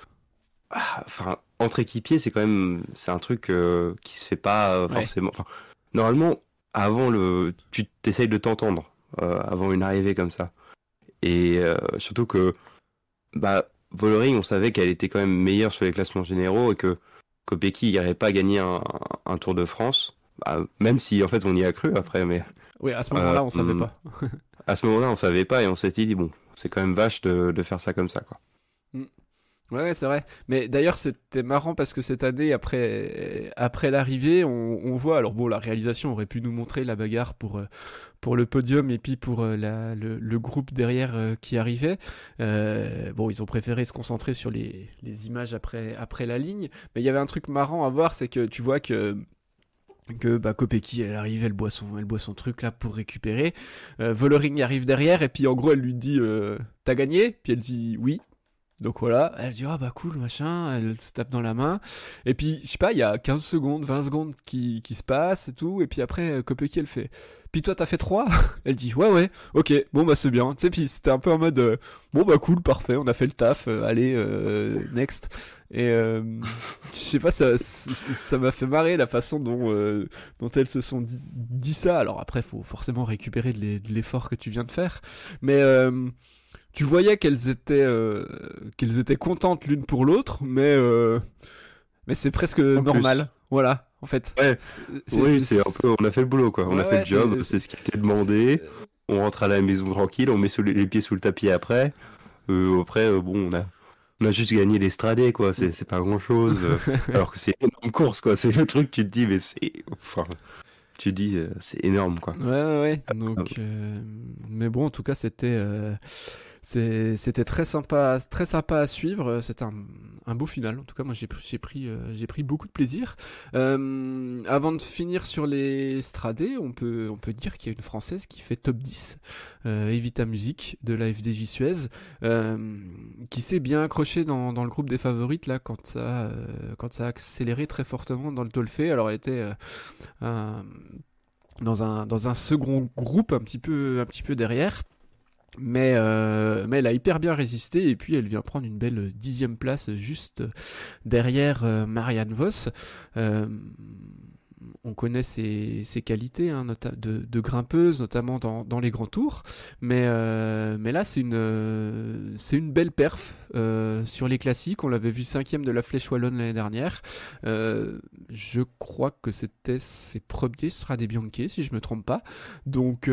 entre équipiers, c'est un truc qui se fait pas forcément. Enfin, normalement, tu t'essayes de t'entendre avant une arrivée comme ça. Et surtout que, Vollering, on savait qu'elle était quand même meilleure sur les classements généraux et que Kopecky n'aurait pas gagné un Tour de France. Bah, même si en fait on y a cru après, mais Oui, à ce moment-là, on savait pas. à ce moment-là on savait pas et on s'était dit bon, c'est quand même vache de faire ça comme ça quoi. Mm. Ouais, c'est vrai. Mais d'ailleurs, c'était marrant parce que cette année, après l'arrivée, on voit. Alors bon, la réalisation aurait pu nous montrer la bagarre pour le podium et puis pour le groupe derrière qui arrivait. Bon, ils ont préféré se concentrer sur les images après la ligne. Mais il y avait un truc marrant à voir, c'est que tu vois que bah, Kopecky elle arrive, elle boit son truc là pour récupérer. Vollering arrive derrière et puis en gros elle lui dit t'as gagné? Puis elle dit oui. Donc voilà, elle dit ah bah cool machin, elle se tape dans la main. Et puis je sais pas, il y a 15 secondes, 20 secondes qui se passent et tout. Et puis après Kopecky elle fait puis toi t'as fait 3. Elle dit ouais ok bon bah c'est bien. Tu sais puis c'était un peu en mode bon bah cool parfait on a fait le taf, allez next. Et je sais pas ça m'a fait marrer la façon dont elles se sont dit ça. Alors après faut forcément récupérer de l'effort que tu viens de faire. Mais tu voyais qu'elles étaient contentes l'une pour l'autre, mais c'est presque En normal. plus. Voilà, en fait. Ouais. Oui, c'est un peu, on a fait le boulot quoi. On a fait le job, c'est ce qui était demandé. On rentre à la maison tranquille, on met les pieds sous le tapis après. Après, bon, on a juste gagné l'Estradé quoi. C'est pas grand chose. Alors que c'est une énorme course quoi. C'est le truc, tu te dis, mais enfin, tu te dis, c'est énorme quoi. Ouais. Donc, mais bon, en tout cas, c'était très sympa à suivre. C'était un beau final. En tout cas, moi, j'ai pris beaucoup de plaisir. Avant de finir sur les Stradés, on peut dire qu'il y a une Française qui fait top 10, Evita Music de la FDJ Suez, qui s'est bien accrochée dans le groupe des favorites là quand ça a accéléré très fortement dans le Tolfé. Alors, elle était dans un second groupe un petit peu derrière. Mais elle a hyper bien résisté et puis elle vient prendre une belle 10e place juste derrière Marianne Vos. On connaît ses qualités hein, de grimpeuse, notamment dans les grands tours. Mais là, c'est une belle perf sur les classiques. On l'avait vu 5e de la Flèche Wallonne l'année dernière. Je crois que c'était ses premiers Strade Bianche, si je me trompe pas. Donc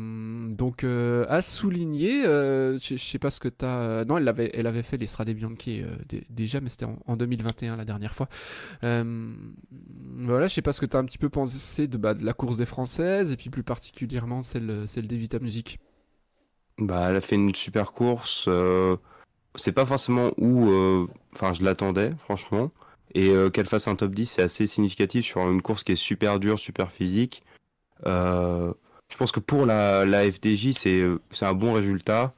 à souligner, je sais pas ce que t'as... Non, elle avait fait les Strade Bianche déjà, mais c'était en 2021 la dernière fois. Voilà, je sais pas ce que t'as un petit peu pensé de la course des Françaises et puis plus particulièrement celle d'Evita Music. Bah, elle a fait une super course. C'est pas forcément où, enfin, je l'attendais, franchement. Et qu'elle fasse un top 10, c'est assez significatif sur une course qui est super dure, super physique. Je pense que pour la FDJ, c'est un bon résultat.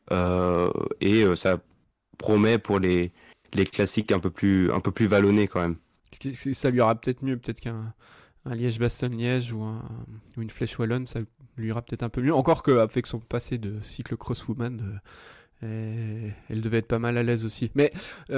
Et ça promet pour les classiques un peu plus vallonnés quand même. Ça lui aura peut-être mieux, peut-être qu'un Liège-Bastogne-Liège ou une Flèche Wallonne, ça lui ira peut-être un peu mieux. Encore qu'avec son passé de cyclo-crosswoman, elle devait être pas mal à l'aise aussi. Mais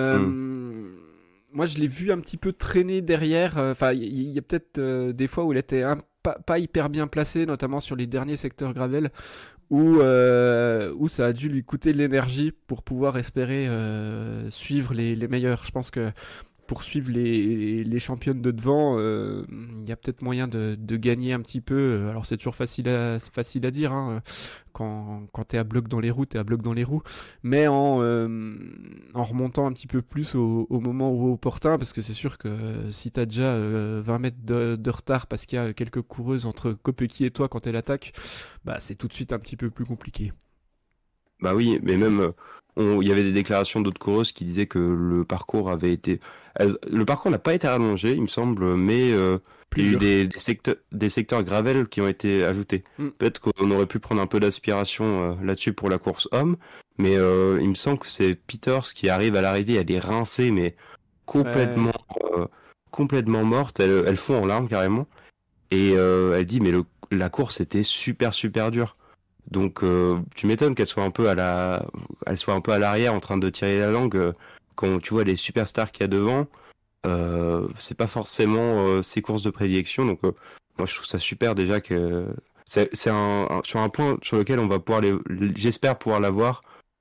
moi, je l'ai vu un petit peu traîner derrière. Enfin, il y a peut-être des fois où elle était pas hyper bien placée, notamment sur les derniers secteurs gravel, où ça a dû lui coûter de l'énergie pour pouvoir espérer suivre les meilleurs. Je pense que pour suivre les championnes de devant, il y a peut-être moyen de gagner un petit peu. Alors c'est toujours facile à dire, hein. Quand t'es à bloc dans les roues, t'es à bloc dans les roues. Mais en remontant un petit peu plus au moment opportun, parce que c'est sûr que si t'as déjà 20 mètres de retard parce qu'il y a quelques coureuses entre Kopecky et toi quand elle attaque, bah c'est tout de suite un petit peu plus compliqué. Bah oui, mais même il y avait des déclarations d'autres coureuses qui disaient que le parcours avait été... Le parcours n'a pas été rallongé, il me semble, mais il y a eu des secteurs gravel qui ont été ajoutés. Peut-être qu'on aurait pu prendre un peu d'aspiration là-dessus pour la course homme, mais il me semble que c'est Peters qui arrive à l'arrivée, elle est rincée, mais complètement, complètement morte. Elle fond en larmes carrément. Et elle dit, mais la course était super, super dure. Donc tu m'étonnes qu'elle soit un peu à l'arrière en train de tirer la langue quand tu vois les superstars qu'il y a devant. C'est pas forcément ses courses de prédilection. Donc moi je trouve ça super déjà que c'est sur un point sur lequel on va pouvoir j'espère pouvoir la voir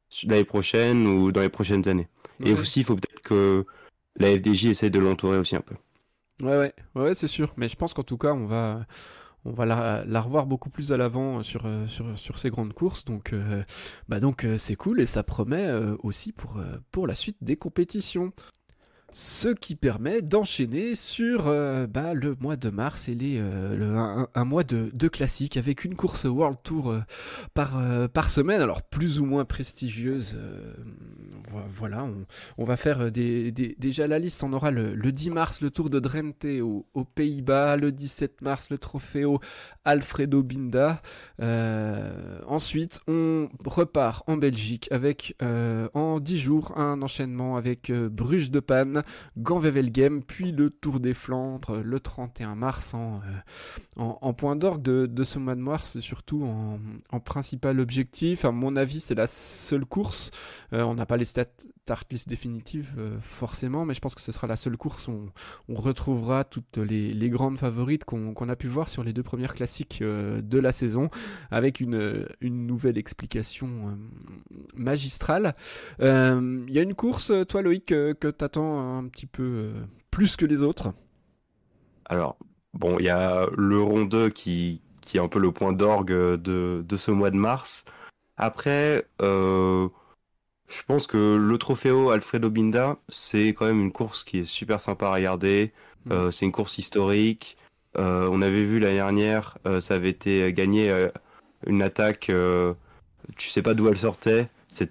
l'année prochaine ou dans les prochaines années. Et Ouais. aussi, il faut peut-être que la FDJ essaie de l'entourer aussi un peu. Ouais, c'est sûr. Mais je pense qu'en tout cas, on va la revoir beaucoup plus à l'avant sur ces grandes courses. Donc c'est cool et ça promet aussi pour la suite des compétitions. Ce qui permet d'enchaîner sur le mois de mars et un mois de classique avec une course World Tour par semaine, alors plus ou moins prestigieuse. Voilà, on va faire déjà la liste. On aura le 10 mars le Tour de Drenthe aux Pays-Bas, le 17 mars le Trofeo Alfredo Binda. Ensuite, on repart en Belgique avec en 10 jours un enchaînement avec Bruges de Panne, Gand-Wevelgem, puis le Tour des Flandres le 31 mars en point d'orgue de ce mois de mars et surtout en principal objectif. À mon avis, c'est la seule course. On n'a pas les start list définitives forcément, mais je pense que ce sera la seule course où on retrouvera toutes les grandes favorites qu'on a pu voir sur les 2 premières classiques de la saison, avec une nouvelle explication magistrale. Il y a une course, toi Loïc, que t'attends un petit peu plus que les autres. Alors, bon, il y a le rond 2 qui est un peu le point d'orgue de ce mois de mars. Après, je pense que le Trofeo Alfredo Binda, c'est quand même une course qui est super sympa à regarder. C'est une course historique. On avait vu l'année dernière, ça avait été gagné une attaque. Tu sais pas d'où elle sortait.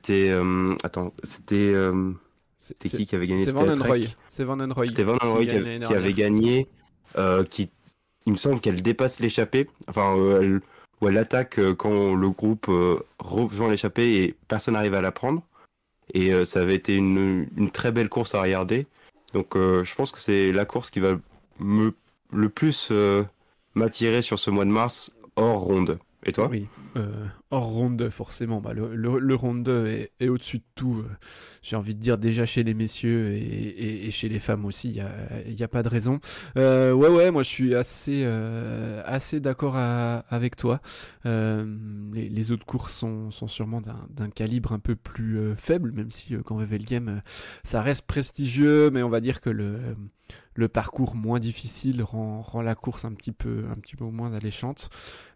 C'était qui avait gagné C'est cette Van Enroy. attaque? C'est Van Enroy C'était Van Roy qui avait gagné. Qui, il me semble qu'elle dépasse l'échappée. Enfin, où elle attaque quand le groupe rejoint l'échappée et personne n'arrive à la prendre. Et ça avait été une très belle course à regarder. Donc je pense que c'est la course qui va le plus m'attirer sur ce mois de mars hors ronde. Et toi? Oui, hors ronde forcément. Le ronde est au-dessus de tout. J'ai envie de dire déjà chez les messieurs et chez les femmes aussi, il y a pas de raison. Ouais, moi je suis assez d'accord avec toi. Les autres courses sont sûrement d'un calibre un peu plus faible, même si quand Wevelgem, ça reste prestigieux, mais on va dire que le parcours moins difficile rend la course un petit peu moins alléchante.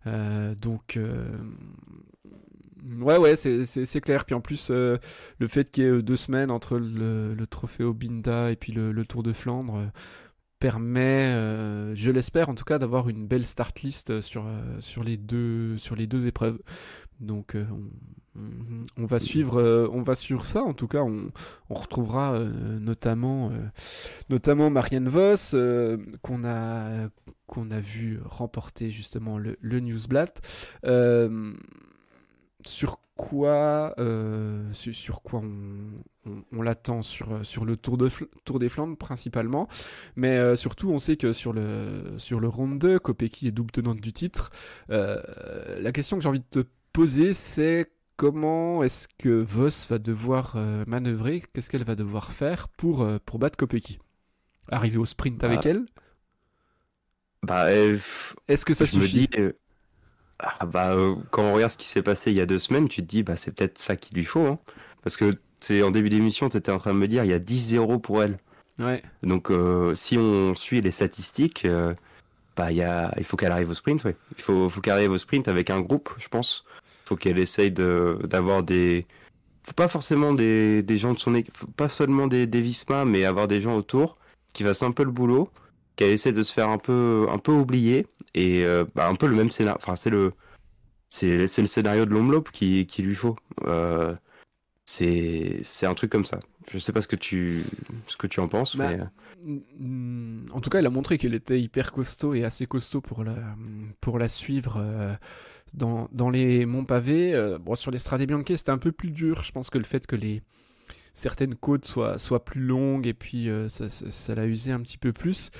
Ouais, c'est clair. Puis en plus, le fait qu'il y ait 2 semaines entre le Trofeo Binda et puis le Tour de Flandre permet, je l'espère en tout cas, d'avoir une belle start list sur les deux épreuves. Donc on va suivre ça. En tout cas, on retrouvera notamment Marianne Vos qu'on a vu remporter justement le Newsblatt. Sur quoi on l'attend sur le Tour des Flandres principalement, mais surtout on sait que sur le round 2, Kopecky est double tenante du titre. La question que j'ai envie de te poser, c'est comment est-ce que Vos va devoir manœuvrer, qu'est-ce qu'elle va devoir faire pour battre Kopecky? Arriver au sprint avec Bah, elle? bah, Est-ce que ça je me suffit? dis, quand on regarde ce qui s'est passé il y a 2 semaines, tu te dis, bah, c'est peut-être ça qu'il lui faut, hein. Parce que c'est en début d'émission, tu étais en train de me dire, il y a 10-0 pour elle. Ouais, Donc, si on suit les statistiques, il faut qu'elle arrive au sprint, ouais. Il faut qu'elle arrive au sprint avec un groupe, je pense. Il faut qu'elle essaye d'avoir faut pas forcément des gens de son équipe, pas seulement des Visma, mais avoir des gens autour qui fassent un peu le boulot, qu'elle essaie de se faire un peu oublier, et un peu le même scénario. Enfin, c'est le scénario de l'Omloop qui lui faut. C'est un truc comme ça. Je sais pas ce que tu en penses, bah, mais en tout cas, elle a montré qu'elle était hyper costaud et assez costaud pour la suivre dans les monts pavés. Bon, sur les Strade Bianche, c'était un peu plus dur. Je pense que le fait que certaines côtes soient plus longues et puis ça l'a usé un petit peu plus.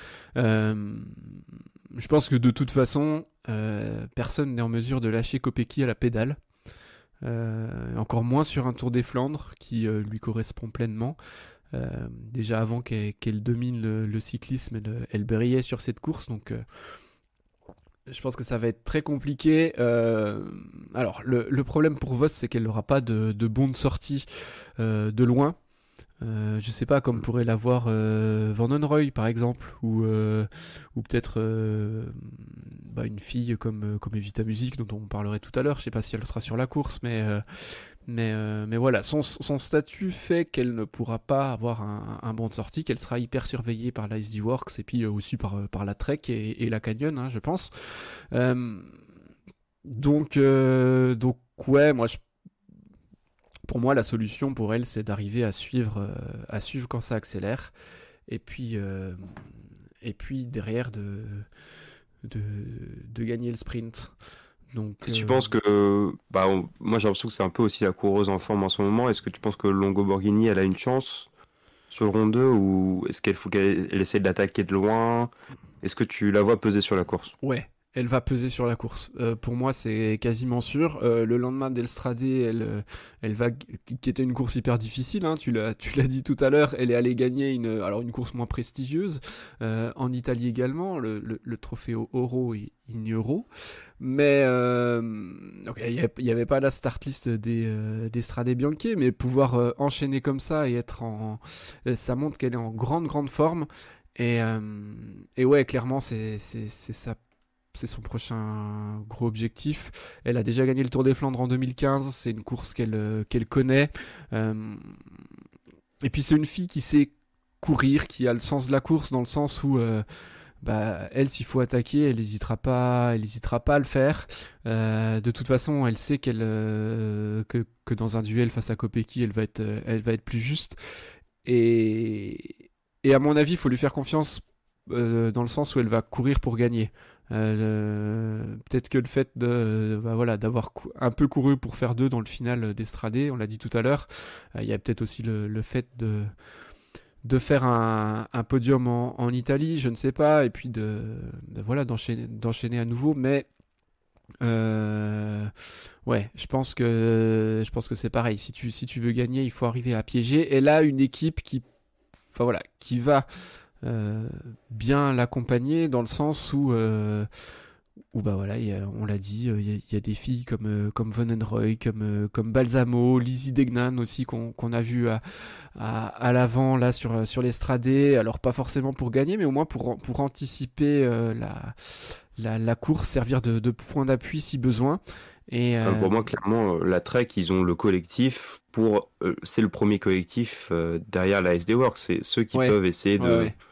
Je pense que de toute façon, personne n'est en mesure de lâcher Kopecky à la pédale. Encore moins sur un Tour des Flandres qui lui correspond pleinement. Déjà avant qu'elle domine le cyclisme, elle brillait sur cette course, donc Je pense que ça va être très compliqué. Alors, le problème pour Vos, c'est qu'elle n'aura pas de bond de sortie de loin. Je sais pas, comme pourrait l'avoir Van Nistelrooy par exemple, ou peut-être une fille comme Evita Music dont on parlerait tout à l'heure. Je sais pas si elle sera sur la course, mais voilà, son statut fait qu'elle ne pourra pas avoir un banc de sortie, qu'elle sera hyper surveillée par la SD Works et puis aussi par la Trek et la Canyon, hein, je pense. Donc ouais, pour moi, la solution pour elle, c'est d'arriver à suivre quand ça accélère, et puis derrière de gagner le sprint. Donc, Et tu penses que, moi j'ai l'impression que c'est un peu aussi la coureuse en forme en ce moment. Est-ce que tu penses que Longo Borghini, elle a une chance sur le rond 2 ou est-ce qu'il faut qu'elle essaie de l'attaquer de loin? Est-ce que tu la vois peser sur la course? ouais, elle va peser sur la course. Pour moi, c'est quasiment sûr. Le lendemain d'Elstrade, elle va, qui était une course hyper difficile, hein, tu l'as dit tout à l'heure, elle est allée gagner une course moins prestigieuse, en Italie également, le trophée Oro et Ignoro. Mais donc il y avait pas la start list des Strade Bianche, mais pouvoir enchaîner comme ça et ça montre qu'elle est en grande forme. Et ouais, clairement, c'est ça. C'est son prochain gros objectif. Elle a déjà gagné le Tour des Flandres en 2015. C'est une course qu'elle connaît. Et puis c'est une fille qui sait courir, qui a le sens de la course, dans le sens où elle, s'il faut attaquer, elle n'hésitera pas à le faire. De toute façon, elle sait que dans un duel face à Kopecky, elle va être plus juste. Et à mon avis, il faut lui faire confiance dans le sens où elle va courir pour gagner. Peut-être que le fait d'avoir un peu couru pour faire 2 dans le final d'Estrade, on l'a dit tout à l'heure, il y a peut-être aussi le fait de faire un podium en Italie, je ne sais pas, et puis d'enchaîner à nouveau, mais ouais, je pense que c'est pareil. Si tu veux gagner, il faut arriver à piéger. Et là, une équipe qui va bien l'accompagner, dans le sens où on l'a dit, il y a des filles comme Van Nistelrooy, comme Balsamo, Lizzie Deignan aussi qu'on a vu à l'avant là sur l'Estrade. Alors pas forcément pour gagner, mais au moins pour anticiper la course, servir de point d'appui si besoin. Et pour moi, clairement, la Trek, ils ont le collectif c'est le premier collectif derrière la SD Works. C'est ceux qui peuvent essayer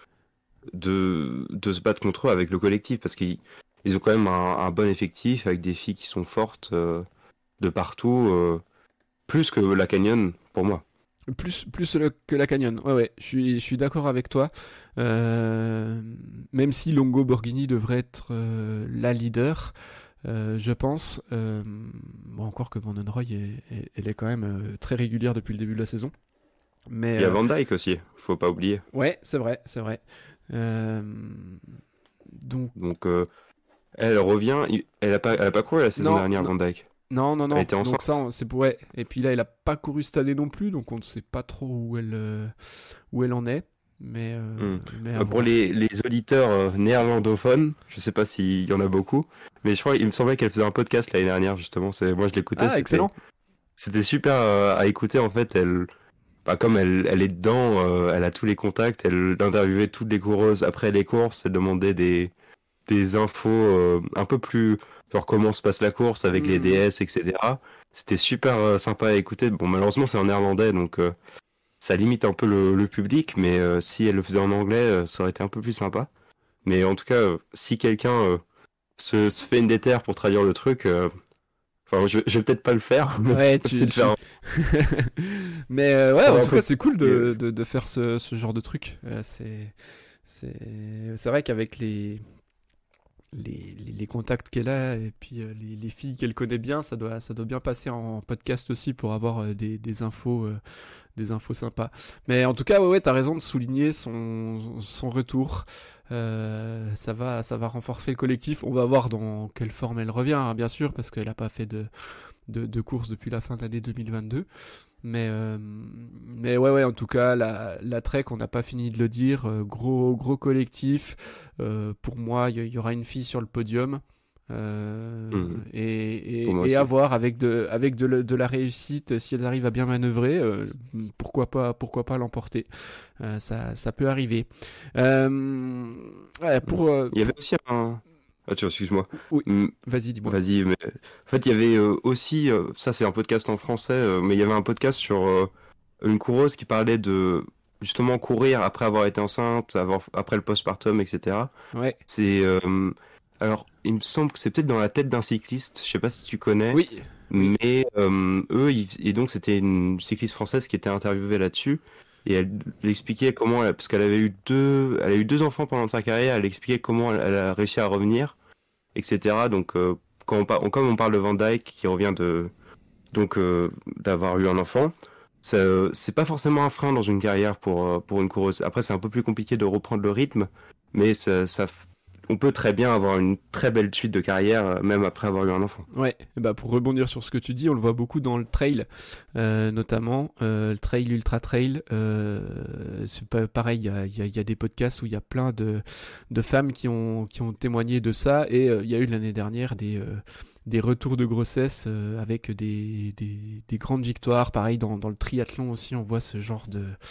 de se battre contre eux avec le collectif, parce qu'ils ont quand même un bon effectif avec des filles qui sont fortes de partout, plus que la Canyon pour moi. Plus que la Canyon. Ouais, je suis d'accord avec toi. Même si Longo Borghini devrait être la leader, je pense. Encore que Van Nistelrooy, elle est quand même très régulière depuis le début de la saison. Mais, il y a Van Dijk aussi, faut pas oublier. Ouais, c'est vrai. Donc elle revient. Elle a pas couru la saison dernière, Van Dijk. Non. Elle était donc ça, c'est pour. Ouais. Et puis là, elle a pas couru cette année non plus, donc on ne sait pas trop où elle en est. Mais pour les auditeurs néerlandophones, je sais pas s'il y en a beaucoup, mais je crois, il me semblait qu'elle faisait un podcast l'année dernière, justement. Moi, je l'écoutais. Ah, excellent. C'était super à écouter, en fait. Comme elle est dedans, elle a tous les contacts, elle interviewait toutes les coureuses après les courses, elle demandait des infos un peu plus, genre comment se passe la course avec les DS, etc. C'était super sympa à écouter. Bon, malheureusement, c'est en néerlandais, donc ça limite un peu le public, mais si elle le faisait en anglais, ça aurait été un peu plus sympa. Mais en tout cas, si quelqu'un se fait une déterre pour traduire le truc, je vais peut-être pas le faire. Ouais, le faire. Mais ouais, en tout cas, c'est cool de faire ce genre de truc. C'est vrai qu'avec les contacts qu'elle a et puis les filles qu'elle connaît bien, ça doit bien passer en podcast aussi pour avoir des infos sympas. Mais en tout cas, ouais, t'as raison de souligner son retour. Ça va renforcer le collectif. On va voir dans quelle forme elle revient, hein, bien sûr, parce qu'elle a pas fait de course depuis la fin de l'année 2022. Mais ouais, en tout cas, la Trek, on n'a pas fini de le dire, gros collectif. Pour moi, il y aura une fille sur le podium. Et à voir avec de la réussite, si elles arrivent à bien manœuvrer, pourquoi pas l'emporter. Ça peut arriver. Il y avait aussi un... Ah, tu vois, excuse-moi. Oui, vas-y, dis-moi. Vas-y, mais... En fait, il y avait aussi... ça, c'est un podcast en français, mais il y avait un podcast sur une coureuse qui parlait de... Justement, courir après avoir été enceinte, après le postpartum, etc. Ouais. C'est... alors, il me semble que c'est peut-être dans la tête d'un cycliste, je sais pas si tu connais. Oui. Mais et donc c'était une cycliste française qui était interviewée là-dessus. Et elle expliquait comment, parce qu'elle avait elle a eu deux enfants pendant sa carrière, elle expliquait comment elle a réussi à revenir, etc. Donc, comme on parle de Van Dijk qui revient d'avoir eu un enfant, c'est pas forcément un frein dans une carrière pour une coureuse. Après, c'est un peu plus compliqué de reprendre le rythme, mais on peut très bien avoir une très belle suite de carrière, même après avoir eu un enfant. Ouais, et bah pour rebondir sur ce que tu dis, on le voit beaucoup dans le trail, notamment le trail, ultra trail. C'est pas pareil, il y a des podcasts où il y a plein de femmes qui ont témoigné de ça, et il y a eu l'année dernière des retours de grossesse avec des grandes victoires. Pareil dans le triathlon aussi, on voit ce genre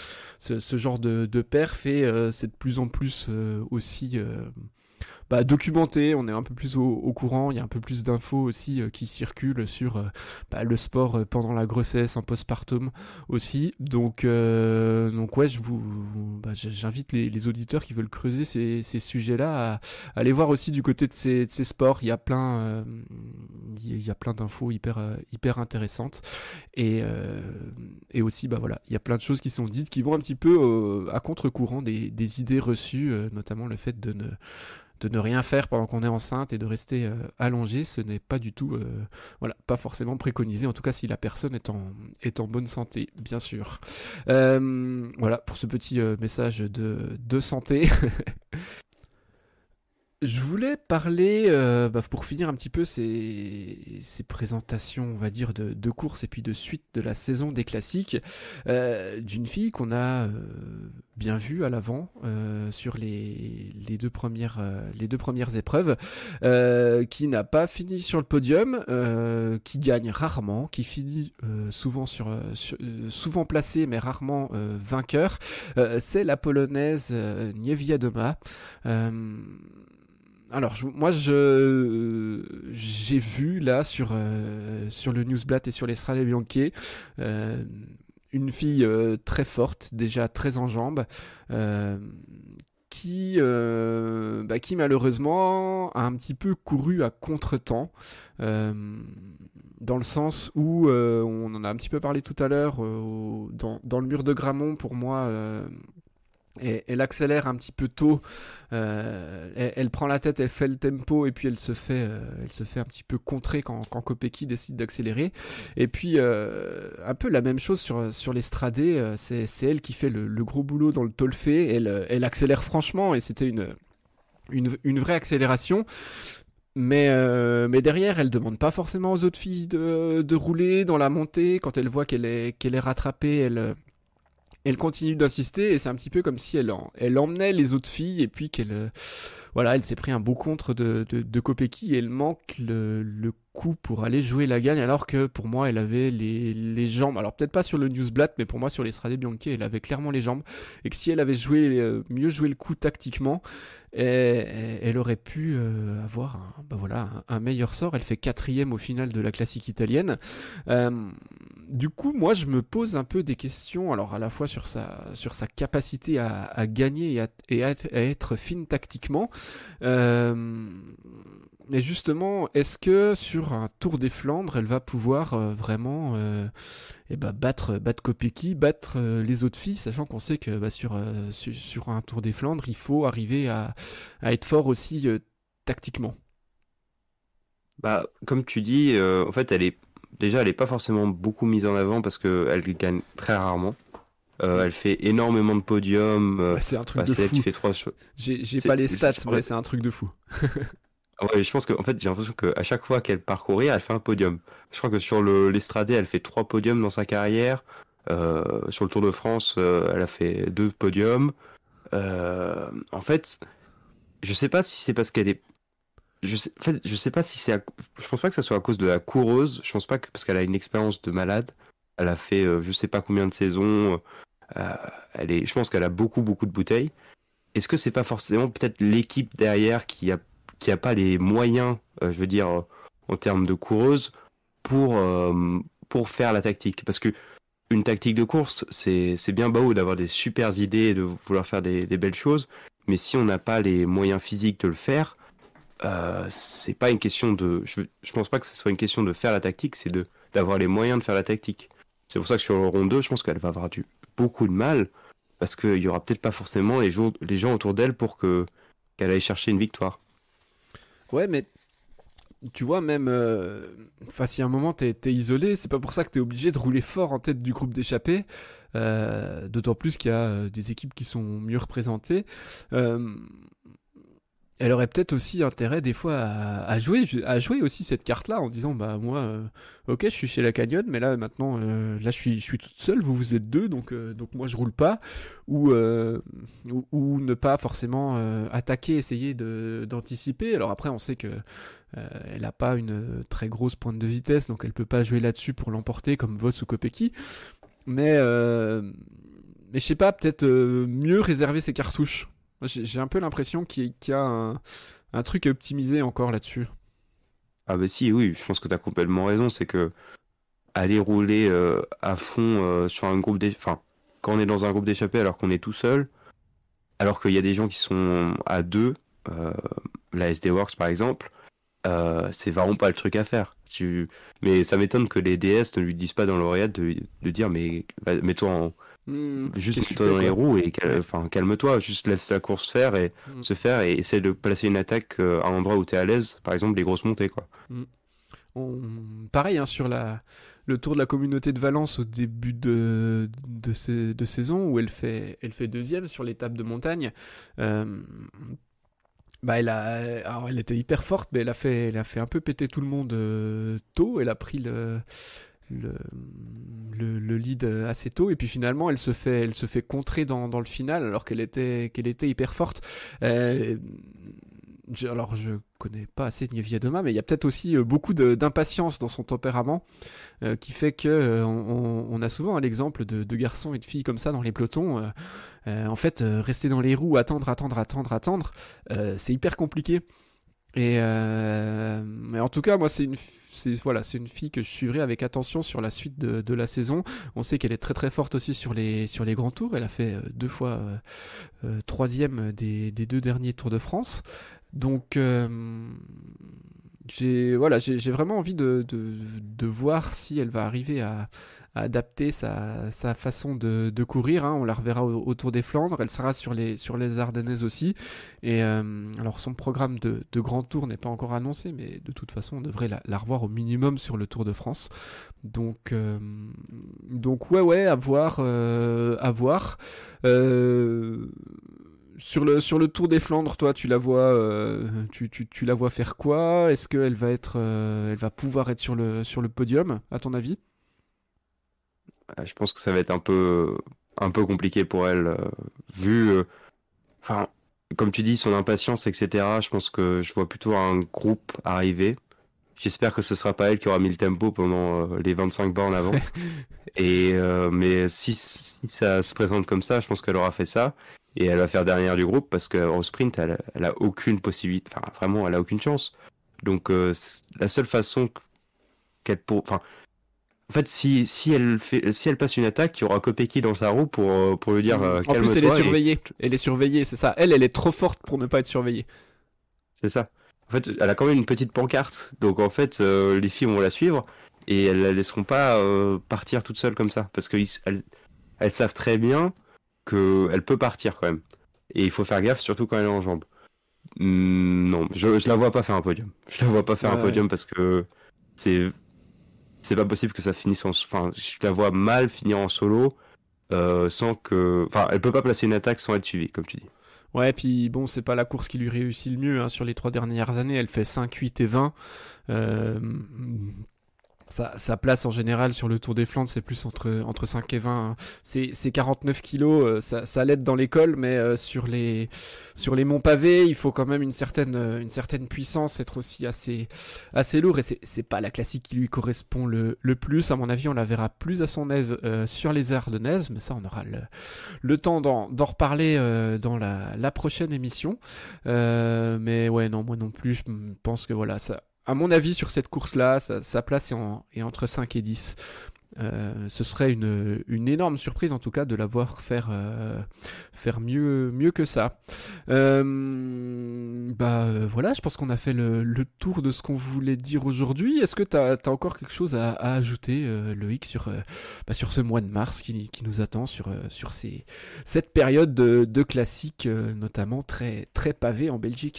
de perf, et c'est de plus en plus aussi documenté, on est un peu plus au courant, il y a un peu plus d'infos aussi qui circulent sur le sport pendant la grossesse, en postpartum aussi. Donc ouais, j'invite les auditeurs qui veulent creuser ces sujets-là à aller voir aussi du côté de ces sports. Il y a plein d'infos hyper intéressantes, et aussi voilà, il y a plein de choses qui sont dites qui vont un petit peu à contre-courant des idées reçues, notamment le fait de ne rien faire pendant qu'on est enceinte et de rester allongé. Ce n'est pas du tout, pas forcément préconisé, en tout cas si la personne est en bonne santé, bien sûr. Voilà, pour ce petit message de santé. Je voulais parler, pour finir un petit peu ces présentations, on va dire, de courses et puis de suite de la saison des classiques, d'une fille qu'on a bien vue à l'avant sur les deux premières épreuves, qui n'a pas fini sur le podium, qui gagne rarement, qui finit souvent souvent placée mais rarement vainqueur. C'est la Polonaise Niewiadoma. Alors, j'ai vu là sur le Newsblatt et sur les Strade Bianche une fille très forte, déjà très en jambes, qui malheureusement a un petit peu couru à contre-temps, dans le sens où on en a un petit peu parlé tout à l'heure, dans le mur de Grammont, pour moi. Et elle accélère un petit peu tôt, elle prend la tête, elle fait le tempo, et puis elle se fait un petit peu contrer quand Kopecky décide d'accélérer. Et puis un peu la même chose sur les Stradé, c'est elle qui fait le gros boulot dans le Tolfe. Elle accélère franchement, et c'était une vraie accélération. Mais derrière, elle demande pas forcément aux autres filles de rouler dans la montée. Quand elle voit qu'elle est rattrapée, elle continue d'insister, et c'est un petit peu comme si elle emmenait les autres filles, et puis elle s'est pris un beau contre de Kopecky, et elle manque le coup pour aller jouer la gagne, alors que pour moi elle avait les jambes. Alors peut-être pas sur le Newsblatt, mais pour moi sur les Strade Bianche elle avait clairement les jambes, et que si elle avait mieux joué le coup tactiquement, elle aurait pu avoir un meilleur sort. Elle fait 4e au final de la classique italienne. Du coup, moi, je me pose un peu des questions, alors à la fois sur sa capacité à gagner et à être fine tactiquement. Mais justement, est-ce que sur un Tour des Flandres, elle va pouvoir vraiment battre Kopecky, battre les autres filles, sachant qu'on sait que sur un Tour des Flandres, il faut arriver à être fort aussi tactiquement. Comme tu dis, en fait, elle est pas forcément beaucoup mise en avant parce qu'elle gagne très rarement. Elle fait énormément de podiums. C'est un truc de fou. Qui fait 3 choses. J'ai pas les stats, mais c'est un truc de fou. Ouais, je pense qu'en fait, j'ai l'impression qu'à chaque fois qu'elle part courir, elle fait un podium. Je crois que sur l'Estradé, elle fait 3 podiums dans sa carrière. Sur le Tour de France, elle a fait 2 podiums. En fait, je sais pas si c'est parce qu'elle est... je sais pas si je pense pas que ça soit à cause de la coureuse. Je pense pas que parce qu'elle a une expérience de malade. Elle a fait je sais pas combien de saisons. Euh, je pense qu'elle a beaucoup de bouteilles. Est-ce que c'est pas forcément peut-être l'équipe derrière qui a pas les moyens, je veux dire en termes de coureuse pour faire la tactique? Parce que une tactique de course, c'est bien beau d'avoir des super idées et de vouloir faire des belles choses, mais si on n'a pas les moyens physiques de le faire, c'est pas une question de. Je pense pas que ce soit une question de faire la tactique, c'est d'avoir les moyens de faire la tactique. C'est pour ça que sur le rond 2, je pense qu'elle va avoir beaucoup de mal, parce qu'il y aura peut-être pas forcément les gens autour d'elle pour qu'elle aille chercher une victoire. Ouais, mais tu vois, même si à un moment t'es isolé, c'est pas pour ça que t'es obligé de rouler fort en tête du groupe d'échappée. D'autant plus qu'il y a des équipes qui sont mieux représentées. Euh, Elle aurait peut-être aussi intérêt des fois à jouer aussi cette carte-là en disant bah moi ok je suis chez la Canyon mais là maintenant là je suis toute seule, vous êtes deux donc moi je roule pas ou ne pas forcément attaquer, essayer d'anticiper. Alors après on sait que elle a pas une très grosse pointe de vitesse donc elle peut pas jouer là-dessus pour l'emporter comme Vos ou Kopecky, mais je sais pas, peut-être mieux réserver ses cartouches. Moi, j'ai un peu l'impression qu'il y a un truc à optimiser encore là-dessus. Ah bah si, oui, je pense que tu as complètement raison, c'est que aller rouler à fond sur un groupe enfin, quand on est dans un groupe d'échappée alors qu'on est tout seul, alors qu'il y a des gens qui sont à deux, euh, la SD Works par exemple, c'est vraiment pas le truc à faire. Mais ça m'étonne que les DS ne lui disent pas dans l'oreillette de dire mais mets-toi juste Qu'est-ce que tu mets-toi fais dans les quoi? roues et Ouais. enfin, calme-toi, juste laisse la course Mm, se faire et essaie de placer une attaque à un endroit où tu es à l'aise, par exemple les grosses montées quoi. mm. Pareil hein, sur le tour de la communauté de Valence au début de saison où elle fait deuxième sur l'étape de montagne. Euh, Bah alors elle était hyper forte, mais elle a fait un peu péter tout le monde tôt. Elle a pris le, le lead assez tôt, et puis finalement elle se fait contrer dans le final alors qu'elle était hyper forte. Euh, alors je connais pas assez Nievia Doma, mais il y a peut-être aussi beaucoup d'impatience dans son tempérament qui fait que on a souvent l'exemple de garçons et de filles comme ça dans les pelotons. En fait, rester dans les roues, attendre, c'est hyper compliqué. Mais en tout cas, moi, c'est une fille que je suivrai avec attention sur la suite de la saison. On sait qu'elle est très très forte aussi sur les grands tours. Elle a fait deux fois troisième des deux derniers Tours de France. Donc, j'ai vraiment envie de voir si elle va arriver à adapter sa façon de courir. Hein. On la reverra au Tour des Flandres. Elle sera sur les Ardennaises aussi. Et alors, son programme de grand tour n'est pas encore annoncé, mais de toute façon, on devrait la revoir au minimum sur le Tour de France. Donc ouais, à voir. À voir. Euh, sur le Tour des Flandres, toi, tu la vois, tu la vois faire quoi? Est-ce qu'elle va elle va pouvoir être sur le podium, à ton avis? Je pense que ça va être un peu compliqué pour elle, vu, enfin, comme tu dis, son impatience, etc. Je pense que je vois plutôt un groupe arriver. J'espère que ce sera pas elle qui aura mis le tempo pendant les 25 bornes avant. Mais si ça se présente comme ça, je pense qu'elle aura fait ça. Et elle va faire dernière du groupe parce qu'au sprint, elle a aucune possibilité. Enfin, vraiment, elle a aucune chance. Donc, la seule façon enfin, en fait, si elle passe une attaque, il y aura Kopecky dans sa roue pour lui dire En plus, elle est calme-toi. Et surveillée. Elle est surveillée, c'est ça. Elle est trop forte pour ne pas être surveillée. c'est ça. En fait, elle a quand même une petite pancarte. Donc, en fait, les filles vont la suivre et elles la laisseront pas partir toute seule comme ça. Parce elles savent très bien qu'elle peut partir quand même. Et il faut faire gaffe, surtout quand elle est en jambes. Non, je la vois pas faire un podium. Je la vois pas faire un Ouais. podium parce que c'est c'est pas possible que ça finisse enfin, je la vois mal finir en solo sans que. Enfin, elle peut pas placer une attaque sans être suivie, comme tu dis. Ouais, puis bon, c'est pas la course qui lui réussit le mieux. Hein. Sur les 3 dernières années, elle fait 5, 8 et 20. Euh, Sa place en général sur le Tour des Flandres, c'est plus entre 5 et 20. Hein. C'est 49 kilos, ça l'aide dans l'école, mais sur les monts pavés, il faut quand même une certaine puissance, être aussi assez lourd. Et c'est pas la classique qui lui correspond le plus. À mon avis, on la verra plus à son aise sur les Ardennaises, mais ça, on aura le temps d'en reparler dans la prochaine émission. Mais ouais, non, moi non plus, je pense que voilà, ça. À mon avis, sur cette course-là, sa place est entre 5 et 10. Ce serait une énorme surprise, en tout cas, de la voir faire mieux que ça. Voilà, je pense qu'on a fait le tour de ce qu'on voulait dire aujourd'hui. Est-ce que t'as encore quelque chose à ajouter, Loïc, sur ce mois de mars qui nous attend, sur cette période de classique, notamment très, très pavée en Belgique?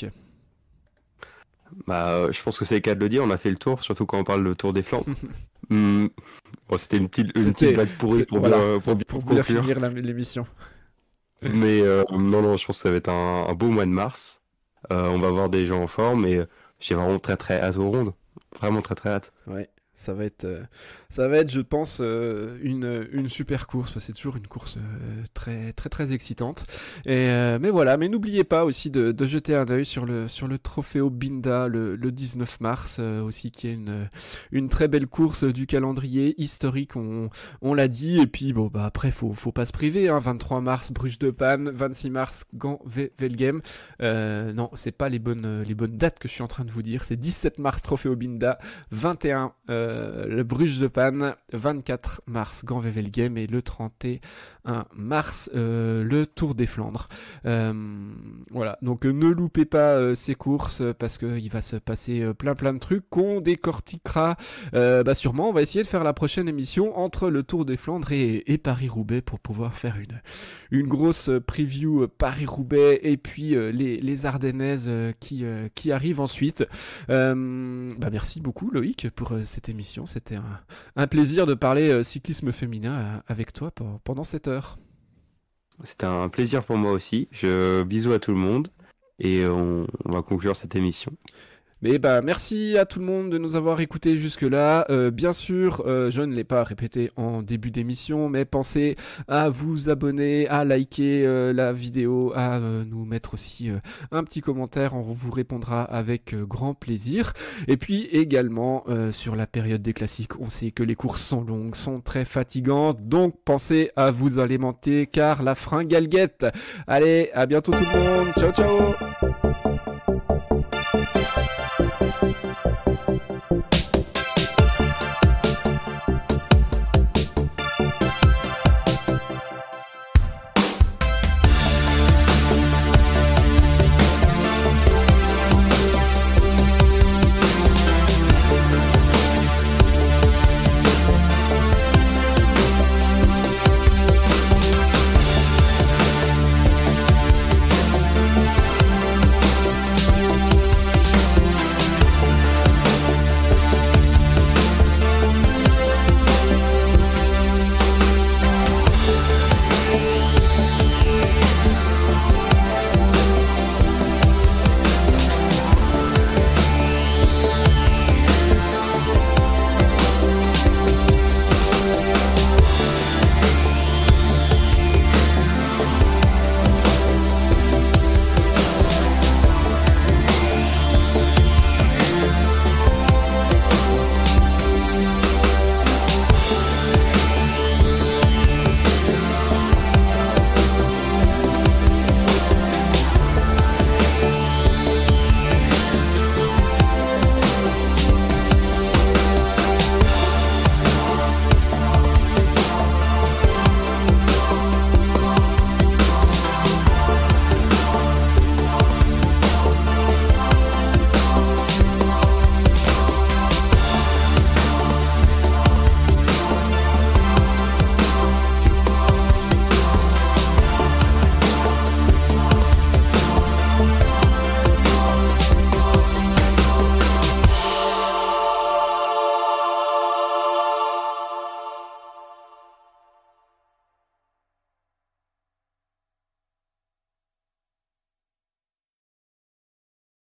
Je pense que c'est le cas de le dire, on a fait le tour, surtout quand on parle de Tour des Flandres. Bon, c'était une petite blague pourrie pour bien conclure. Finir l'émission. Mais non, je pense que ça va être un beau mois de mars. On va voir des gens en forme et j'ai vraiment très très hâte aux rondes. Vraiment très très hâte. Ouais. Ça va être, je pense, une super course. C'est toujours une course très, très, très excitante. Mais voilà. Mais n'oubliez pas aussi de jeter un œil sur le Trofeo Binda le 19 mars aussi, qui est une très belle course du calendrier historique. On l'a dit. Et puis bon, après, faut pas se priver. Hein. 23 mars, Bruges de Panne. 26 mars, Gand-Wevelgem. Non, c'est pas les bonnes dates que je suis en train de vous dire. C'est 17 mars, Trofeo Binda. 21 le Bruges de Panne, 24 mars Gand-Wevelgem et le 31 mars le Tour des Flandres. Voilà, donc ne loupez pas ces courses parce qu'il va se passer plein de trucs qu'on décortiquera sûrement. On va essayer de faire la prochaine émission entre le Tour des Flandres et Paris-Roubaix pour pouvoir faire une grosse preview Paris-Roubaix et puis les Ardennaises qui arrivent ensuite. Merci beaucoup Loïc pour cette émission. C'était un plaisir de parler cyclisme féminin avec toi pendant cette heure. C'était un plaisir pour moi aussi. Bisous à tout le monde et on va conclure cette émission. Mais merci à tout le monde de nous avoir écoutés jusque-là. Bien sûr, je ne l'ai pas répété en début d'émission, mais pensez à vous abonner, à liker la vidéo, à nous mettre aussi un petit commentaire. On vous répondra avec grand plaisir. Et puis également, sur la période des classiques, on sait que les courses sont longues, sont très fatigantes, donc pensez à vous alimenter car la fringale guette. Allez, à bientôt tout le monde. Ciao, ciao.